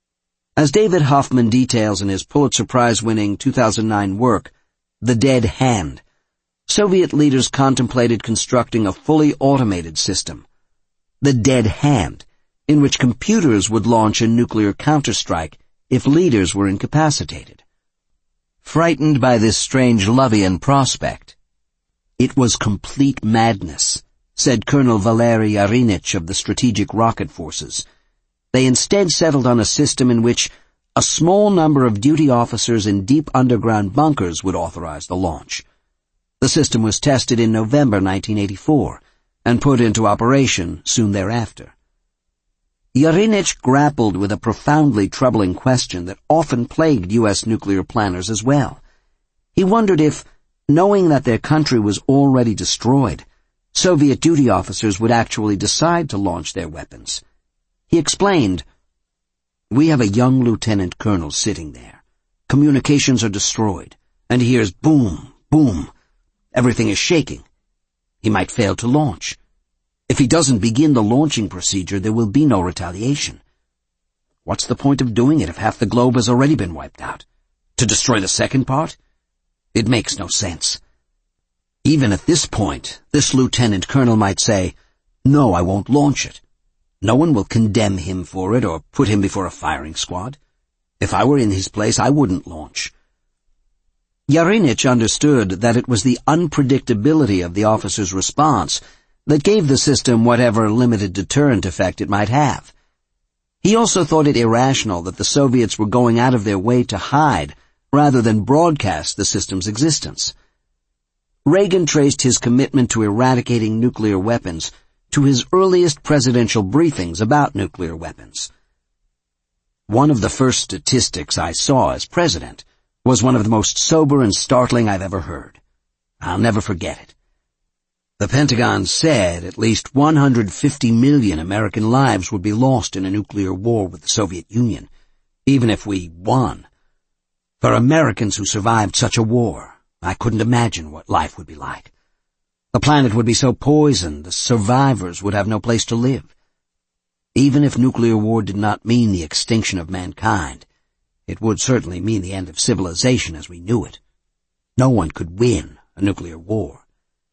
As David Hoffman details in his Pulitzer Prize-winning two thousand nine work, The Dead Hand, Soviet leaders contemplated constructing a fully automated system. The dead hand in which computers would launch a nuclear counterstrike if leaders were incapacitated. Frightened by this strange Lovian prospect, "It was complete madness," said Colonel Valery Yarinich of the Strategic Rocket Forces. They instead settled on a system in which a small number of duty officers in deep underground bunkers would authorize the launch. The system was tested in November nineteen eighty-four and put into operation soon thereafter. Yarinich grappled with a profoundly troubling question that often plagued U S nuclear planners as well. He wondered if, knowing that their country was already destroyed, Soviet duty officers would actually decide to launch their weapons. He explained, "We have a young lieutenant colonel sitting there. Communications are destroyed, and he hears boom, boom. Everything is shaking. He might fail to launch. If he doesn't begin the launching procedure, there will be no retaliation. What's the point of doing it if half the globe has already been wiped out? To destroy the second part? It makes no sense." Even at this point, this lieutenant colonel might say, "No, I won't launch it." No one will condemn him for it or put him before a firing squad. If I were in his place, I wouldn't launch. Yarinich understood that it was the unpredictability of the officer's response that gave the system whatever limited deterrent effect it might have. He also thought it irrational that the Soviets were going out of their way to hide rather than broadcast the system's existence. Reagan traced his commitment to eradicating nuclear weapons to his earliest presidential briefings about nuclear weapons. "One of the first statistics I saw as president was one of the most sober and startling I've ever heard. I'll never forget it. The Pentagon said at least one hundred fifty million American lives would be lost in a nuclear war with the Soviet Union, even if we won. For Americans who survived such a war, I couldn't imagine what life would be like. The planet would be so poisoned, the survivors would have no place to live. Even if nuclear war did not mean the extinction of mankind, it would certainly mean the end of civilization as we knew it. No one could win a nuclear war."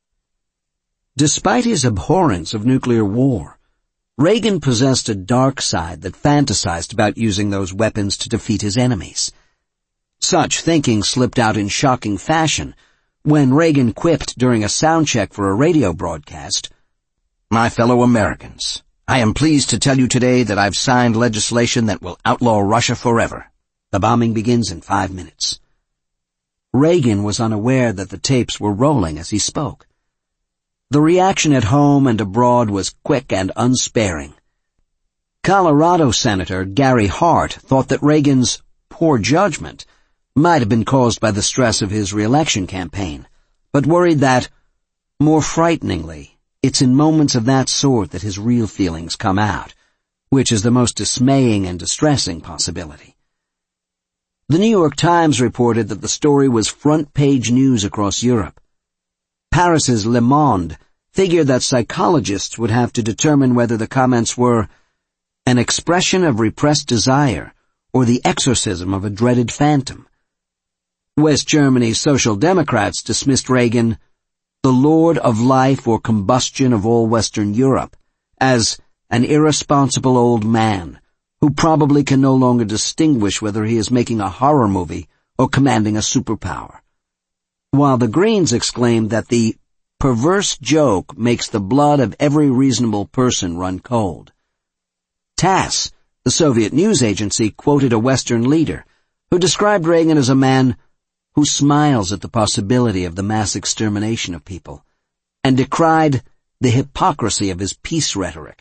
Despite his abhorrence of nuclear war, Reagan possessed a dark side that fantasized about using those weapons to defeat his enemies. Such thinking slipped out in shocking fashion when Reagan quipped during a sound check for a radio broadcast, "My fellow Americans, I am pleased to tell you today that I've signed legislation that will outlaw Russia forever. The bombing begins in five minutes." Reagan was unaware that the tapes were rolling as he spoke. The reaction at home and abroad was quick and unsparing. Colorado Senator Gary Hart thought that Reagan's poor judgment might have been caused by the stress of his re-election campaign, but worried that, more frighteningly, it's in moments of that sort that his real feelings come out, which is the most dismaying and distressing possibility. The New York Times reported that the story was front-page news across Europe. Paris's Le Monde figured that psychologists would have to determine whether the comments were an expression of repressed desire or the exorcism of a dreaded phantom. West Germany's Social Democrats dismissed Reagan, the lord of life or combustion of all Western Europe, as an irresponsible old man who probably can no longer distinguish whether he is making a horror movie or commanding a superpower. While the Greens exclaimed that the perverse joke makes the blood of every reasonable person run cold. TASS, the Soviet news agency, quoted a Western leader who described Reagan as a man who smiles at the possibility of the mass extermination of people, and decried the hypocrisy of his peace rhetoric.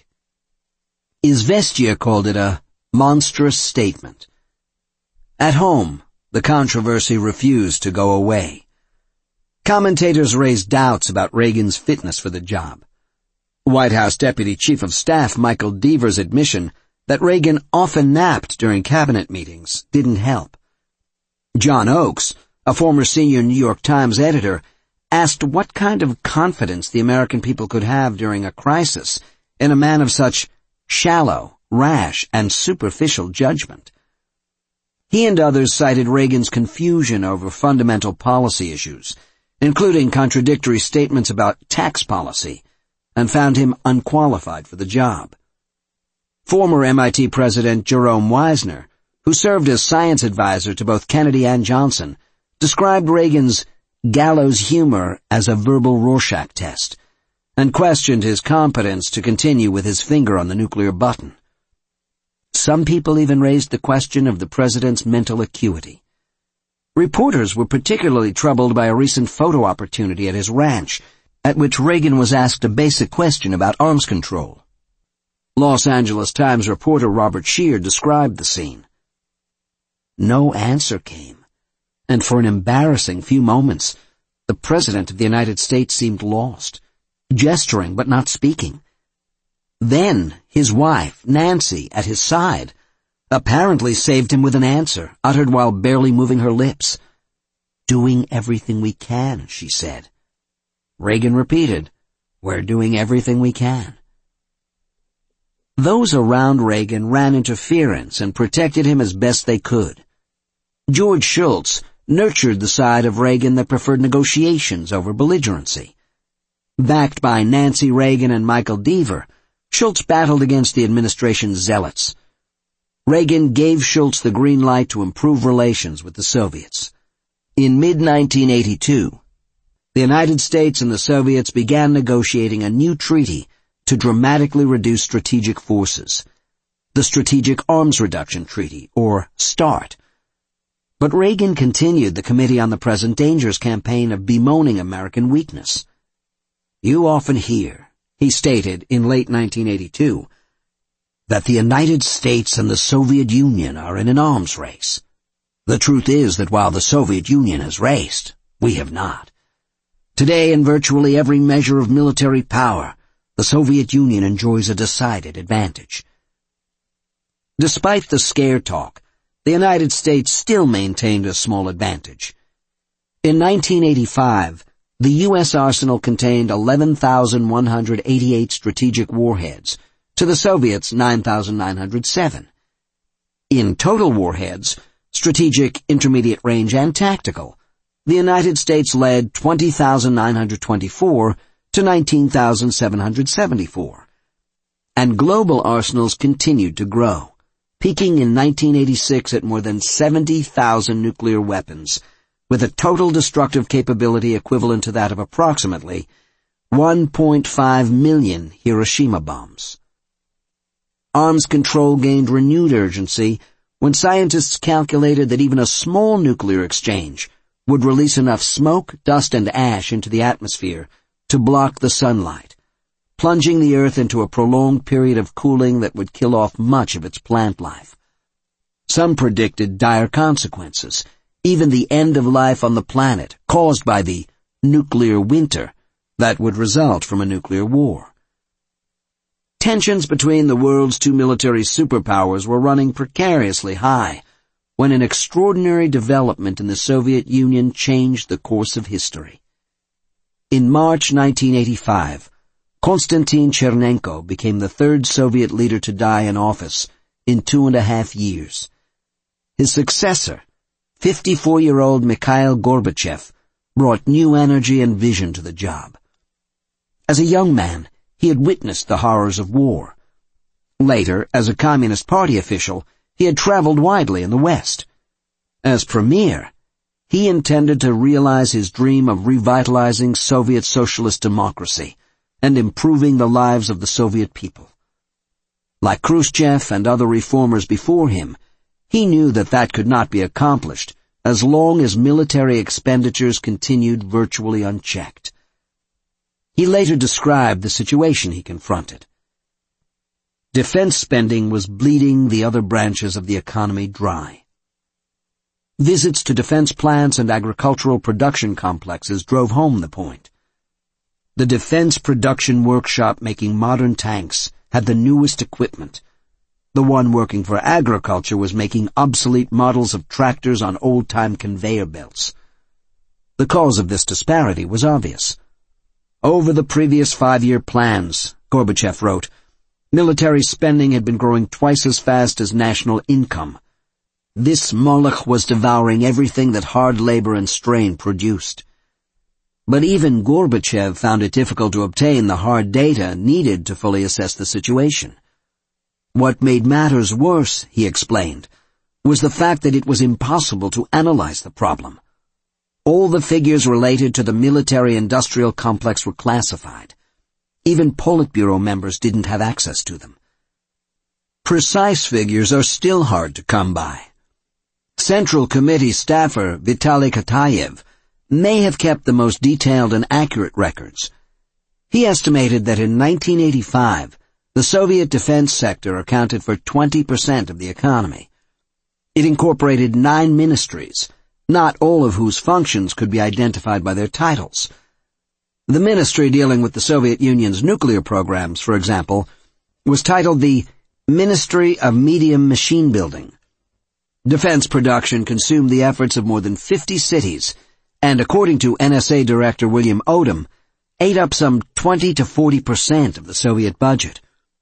Izvestia called it a monstrous statement. At home, the controversy refused to go away. Commentators raised doubts about Reagan's fitness for the job. White House Deputy Chief of Staff Michael Deaver's admission that Reagan often napped during cabinet meetings didn't help. John Oakes, a former senior New York Times editor, asked what kind of confidence the American people could have during a crisis in a man of such shallow, rash, and superficial judgment. He and others cited Reagan's confusion over fundamental policy issues, including contradictory statements about tax policy, and found him unqualified for the job. Former M I T President Jerome Wisner, who served as science advisor to both Kennedy and Johnson, described Reagan's gallows humor as a verbal Rorschach test, and questioned his competence to continue with his finger on the nuclear button. Some people even raised the question of the president's mental acuity. Reporters were particularly troubled by a recent photo opportunity at his ranch, at which Reagan was asked a basic question about arms control. Los Angeles Times reporter Robert Scheer described the scene. No answer came, and for an embarrassing few moments, the President of the United States seemed lost, gesturing but not speaking. Then his wife, Nancy, at his side, apparently saved him with an answer, uttered while barely moving her lips. "Doing everything we can," she said. Reagan repeated, "We're doing everything we can." Those around Reagan ran interference and protected him as best they could. George Shultz nurtured the side of Reagan that preferred negotiations over belligerency. Backed by Nancy Reagan and Michael Deaver, Shultz battled against the administration's zealots. Reagan gave Shultz the green light to improve relations with the Soviets. In mid nineteen eighty-two, the United States and the Soviets began negotiating a new treaty to dramatically reduce strategic forces, the Strategic Arms Reduction Treaty, or START. But Reagan continued the Committee on the Present Dangers campaign of bemoaning American weakness. "You often hear," he stated in late nineteen eighty-two, "that the United States and the Soviet Union are in an arms race. The truth is that while the Soviet Union has raced, we have not. Today, in virtually every measure of military power, the Soviet Union enjoys a decided advantage." Despite the scare talk, the United States still maintained a small advantage. In nineteen eighty-five, the U S arsenal contained eleven thousand one hundred eighty-eight strategic warheads, to the Soviets nine thousand nine hundred seven. In total warheads, strategic, intermediate range, and tactical, the United States led twenty thousand nine hundred twenty-four to nineteen thousand seven hundred seventy-four. And global arsenals continued to grow, peaking in nineteen eighty-six at more than seventy thousand nuclear weapons, with a total destructive capability equivalent to that of approximately one point five million Hiroshima bombs. Arms control gained renewed urgency when scientists calculated that even a small nuclear exchange would release enough smoke, dust, and ash into the atmosphere to block the sunlight, plunging the Earth into a prolonged period of cooling that would kill off much of its plant life. Some predicted dire consequences, even the end of life on the planet caused by the nuclear winter that would result from a nuclear war. Tensions between the world's two military superpowers were running precariously high when an extraordinary development in the Soviet Union changed the course of history. In March nineteen eighty-five, Konstantin Chernenko became the third Soviet leader to die in office in two and a half years. His successor, fifty-four-year-old Mikhail Gorbachev, brought new energy and vision to the job. As a young man, he had witnessed the horrors of war. Later, as a Communist Party official, he had traveled widely in the West. As premier, he intended to realize his dream of revitalizing Soviet socialist democracy and improving the lives of the Soviet people. Like Khrushchev and other reformers before him, he knew that that could not be accomplished as long as military expenditures continued virtually unchecked. He later described the situation he confronted. Defense spending was bleeding the other branches of the economy dry. Visits to defense plants and agricultural production complexes drove home the point. The defense production workshop making modern tanks had the newest equipment. The one working for agriculture was making obsolete models of tractors on old-time conveyor belts. The cause of this disparity was obvious. Over the previous five-year plans, Gorbachev wrote, military spending had been growing twice as fast as national income. This Moloch was devouring everything that hard labor and strain produced. But even Gorbachev found it difficult to obtain the hard data needed to fully assess the situation. What made matters worse, he explained, was the fact that it was impossible to analyze the problem. All the figures related to the military-industrial complex were classified. Even Politburo members didn't have access to them. Precise figures are still hard to come by. Central Committee staffer Vitaly Katayev may have kept the most detailed and accurate records. He estimated that in nineteen eighty-five, the Soviet defense sector accounted for twenty percent of the economy. It incorporated nine ministries, not all of whose functions could be identified by their titles. The ministry dealing with the Soviet Union's nuclear programs, for example, was titled the Ministry of Medium Machine Building. Defense production consumed the efforts of more than fifty cities, and according to N S A Director William Odom, ate up some twenty to forty percent of the Soviet budget.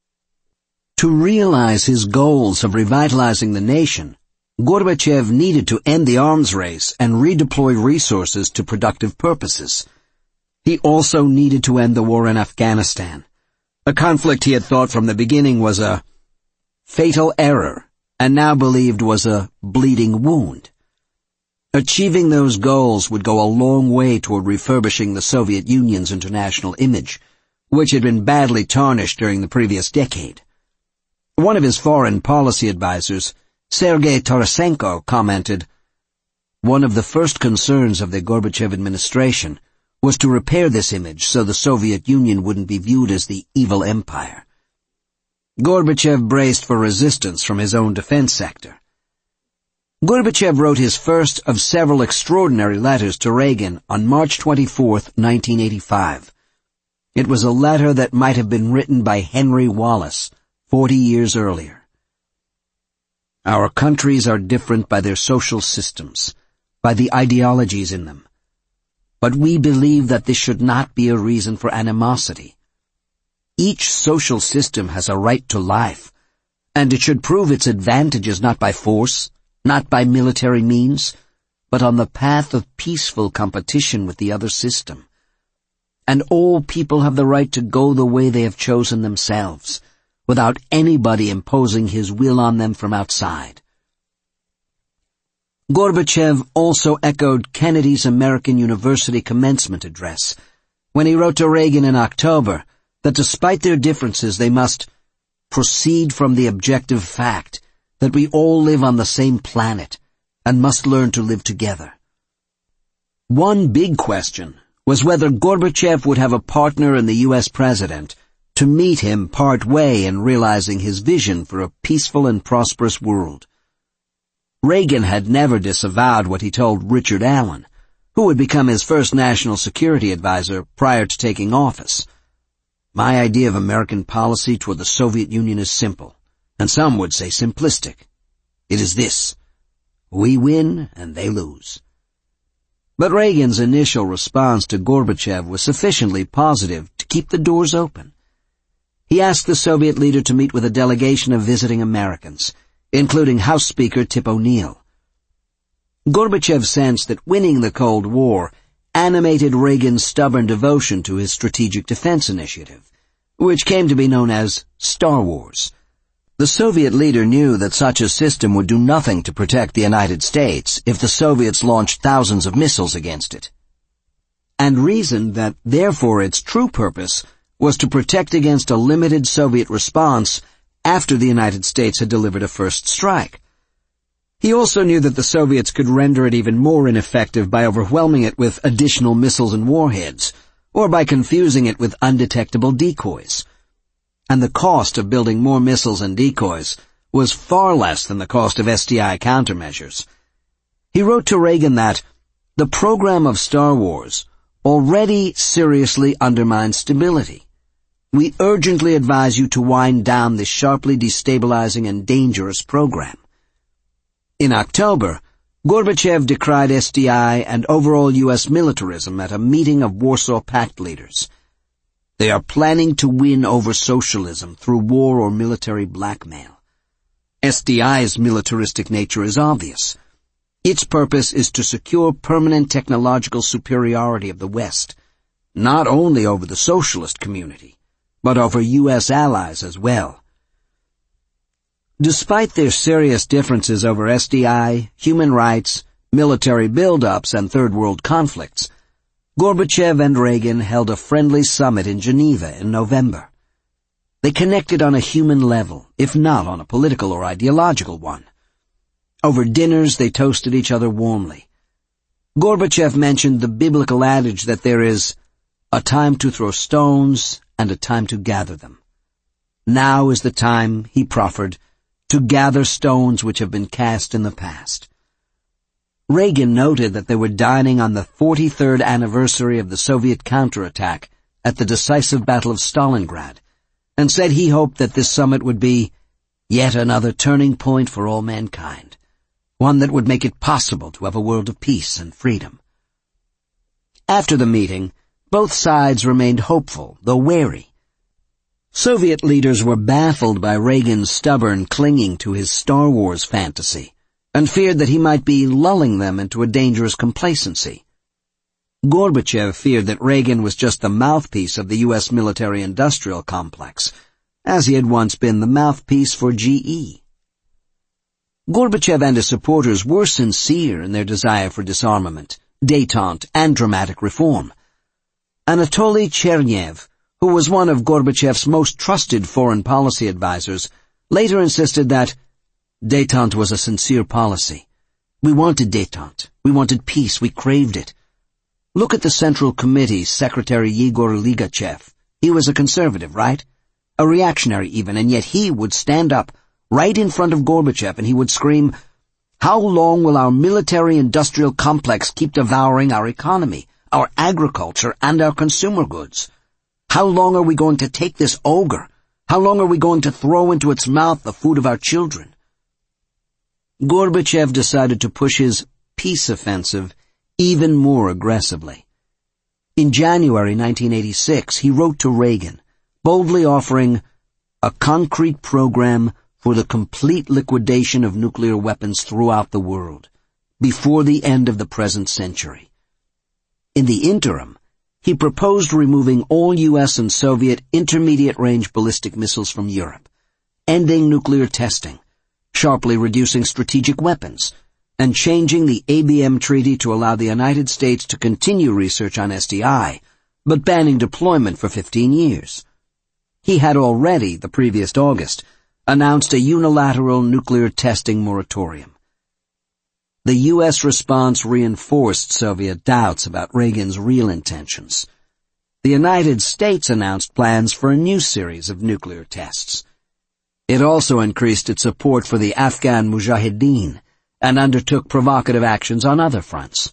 To realize his goals of revitalizing the nation, Gorbachev needed to end the arms race and redeploy resources to productive purposes. He also needed to end the war in Afghanistan, a conflict he had thought from the beginning was a fatal error and now believed was a bleeding wound. Achieving those goals would go a long way toward refurbishing the Soviet Union's international image, which had been badly tarnished during the previous decade. One of his foreign policy advisers, Sergei Tarasenko, commented, "One of the first concerns of the Gorbachev administration was to repair this image so the Soviet Union wouldn't be viewed as the evil empire." Gorbachev braced for resistance from his own defense sector. Gorbachev wrote his first of several extraordinary letters to Reagan on March twenty-fourth, nineteen eighty-five. It was a letter that might have been written by Henry Wallace forty years earlier. Our countries are different by their social systems, by the ideologies in them. But we believe that this should not be a reason for animosity. Each social system has a right to life, and it should prove its advantages not by force, not by military means, but on the path of peaceful competition with the other system. And all people have the right to go the way they have chosen themselves, without anybody imposing his will on them from outside. Gorbachev also echoed Kennedy's American University commencement address when he wrote to Reagan in October that despite their differences they must proceed from the objective fact that we all live on the same planet and must learn to live together. One big question was whether Gorbachev would have a partner in the U S president to meet him part way in realizing his vision for a peaceful and prosperous world. Reagan had never disavowed what he told Richard Allen, who would become his first national security advisor prior to taking office. "My idea of American policy toward the Soviet Union is simple, and some would say simplistic. It is this: we win and they lose." But Reagan's initial response to Gorbachev was sufficiently positive to keep the doors open. He asked the Soviet leader to meet with a delegation of visiting Americans, including House Speaker Tip O'Neill. Gorbachev sensed that winning the Cold War animated Reagan's stubborn devotion to his strategic defense initiative, which came to be known as Star Wars. The Soviet leader knew that such a system would do nothing to protect the United States if the Soviets launched thousands of missiles against it, and reasoned that therefore its true purpose was to protect against a limited Soviet response after the United States had delivered a first strike. He also knew that the Soviets could render it even more ineffective by overwhelming it with additional missiles and warheads, or by confusing it with undetectable decoys. And the cost of building more missiles and decoys was far less than the cost of S D I countermeasures. He wrote to Reagan that the program of Star Wars already seriously undermines stability. We urgently advise you to wind down this sharply destabilizing and dangerous program. In October, Gorbachev decried S D I and overall U S militarism at a meeting of Warsaw Pact leaders. They are planning to win over socialism through war or military blackmail. S D I's militaristic nature is obvious. Its purpose is to secure permanent technological superiority of the West, not only over the socialist community, but over U S allies as well. Despite their serious differences over S D I, human rights, military build-ups, and Third World conflicts, Gorbachev and Reagan held a friendly summit in Geneva in November. They connected on a human level, if not on a political or ideological one. Over dinners, they toasted each other warmly. Gorbachev mentioned the biblical adage that there is a time to throw stones and a time to gather them. Now is the time, he proffered, to gather stones which have been cast in the past. Reagan noted that they were dining on the forty-third anniversary of the Soviet counterattack at the decisive Battle of Stalingrad, and said he hoped that this summit would be yet another turning point for all mankind, one that would make it possible to have a world of peace and freedom. After the meeting, both sides remained hopeful, though wary. Soviet leaders were baffled by Reagan's stubborn clinging to his Star Wars fantasy, and feared that he might be lulling them into a dangerous complacency. Gorbachev feared that Reagan was just the mouthpiece of the U S military-industrial complex, as he had once been the mouthpiece for G E. Gorbachev and his supporters were sincere in their desire for disarmament, détente, and dramatic reform. Anatoly Chernev, who was one of Gorbachev's most trusted foreign policy advisers, later insisted that détente was a sincere policy. We wanted détente. We wanted peace. We craved it. Look at the Central Committee's Secretary Yegor Ligachev. He was a conservative, right? A reactionary even, and yet he would stand up right in front of Gorbachev and he would scream, "How long will our military-industrial complex keep devouring our economy, our agriculture, and our consumer goods? How long are we going to take this ogre? How long are we going to throw into its mouth the food of our children?" Gorbachev decided to push his peace offensive even more aggressively. In January nineteen eighty-six, he wrote to Reagan, boldly offering a concrete program for the complete liquidation of nuclear weapons throughout the world, before the end of the present century. In the interim, he proposed removing all U S and Soviet intermediate-range ballistic missiles from Europe, ending nuclear testing, sharply reducing strategic weapons, and changing the A B M Treaty to allow the United States to continue research on S D I, but banning deployment for fifteen years. He had already, the previous August, announced a unilateral nuclear testing moratorium. The U S response reinforced Soviet doubts about Reagan's real intentions. The United States announced plans for a new series of nuclear tests. It also increased its support for the Afghan Mujahideen and undertook provocative actions on other fronts.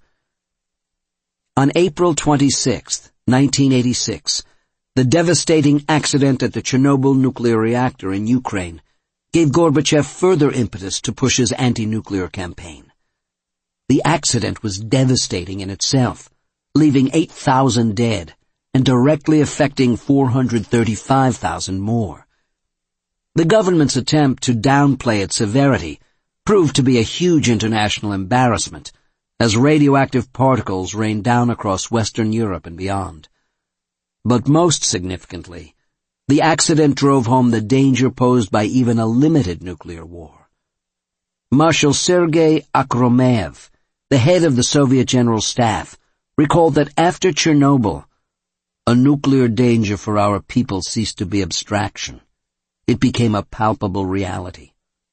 On April twenty-sixth, nineteen eighty-six, the devastating accident at the Chernobyl nuclear reactor in Ukraine gave Gorbachev further impetus to push his anti-nuclear campaign. The accident was devastating in itself, leaving eight thousand dead and directly affecting four hundred thirty-five thousand more. The government's attempt to downplay its severity proved to be a huge international embarrassment, as radioactive particles rained down across Western Europe and beyond. But most significantly, the accident drove home the danger posed by even a limited nuclear war. Marshal Sergei Akromev, the head of the Soviet General Staff, recalled that after Chernobyl, a nuclear danger for our people ceased to be abstraction. It became a palpable reality.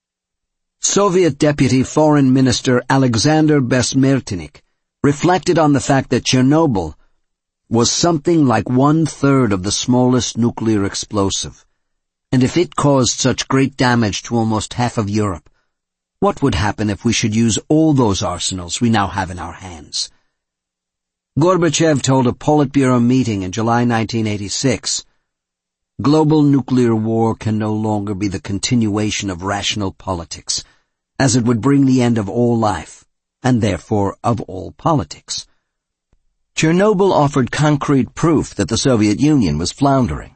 Soviet Deputy Foreign Minister Alexander Besmertnik reflected on the fact that Chernobyl was something like one-third of the smallest nuclear explosive, and if it caused such great damage to almost half of Europe, what would happen if we should use all those arsenals we now have in our hands? Gorbachev told a Politburo meeting in July nineteen eighty-six, "Global nuclear war can no longer be the continuation of rational politics, as it would bring the end of all life, and therefore of all politics." Chernobyl offered concrete proof that the Soviet Union was floundering.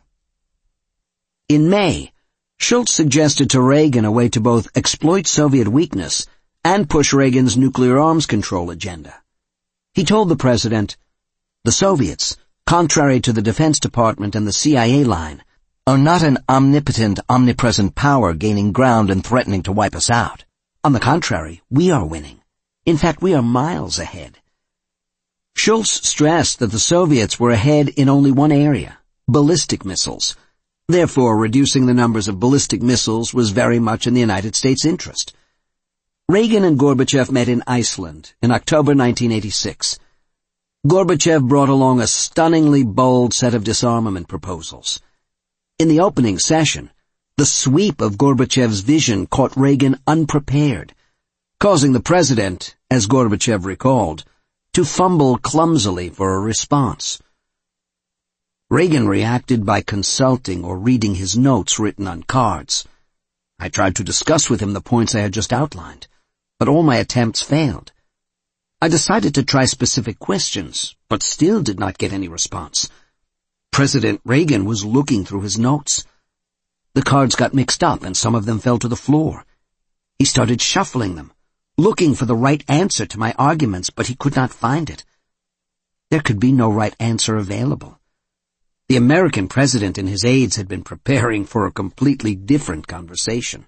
In May, Schultz suggested to Reagan a way to both exploit Soviet weakness and push Reagan's nuclear arms control agenda. He told the president, "The Soviets, contrary to the Defense Department and the C I A line, are not an omnipotent, omnipresent power gaining ground and threatening to wipe us out. On the contrary, we are winning. In fact, we are miles ahead. Shultz stressed that the Soviets were ahead in only one area, ballistic missiles. Therefore, reducing the numbers of ballistic missiles was very much in the United States' interest. Reagan and Gorbachev met in Iceland in October nineteen eighty-six. Gorbachev brought along a stunningly bold set of disarmament proposals. In the opening session, the sweep of Gorbachev's vision caught Reagan unprepared, causing the president, as Gorbachev recalled, to fumble clumsily for a response. Reagan reacted by consulting or reading his notes written on cards. I tried to discuss with him the points I had just outlined, but all my attempts failed. I decided to try specific questions, but still did not get any response. President Reagan was looking through his notes. The cards got mixed up and some of them fell to the floor. He started shuffling them, looking for the right answer to my arguments, but he could not find it. There could be no right answer available. The American president and his aides had been preparing for a completely different conversation.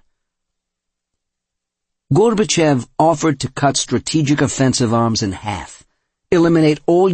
Gorbachev offered to cut strategic offensive arms in half, eliminate all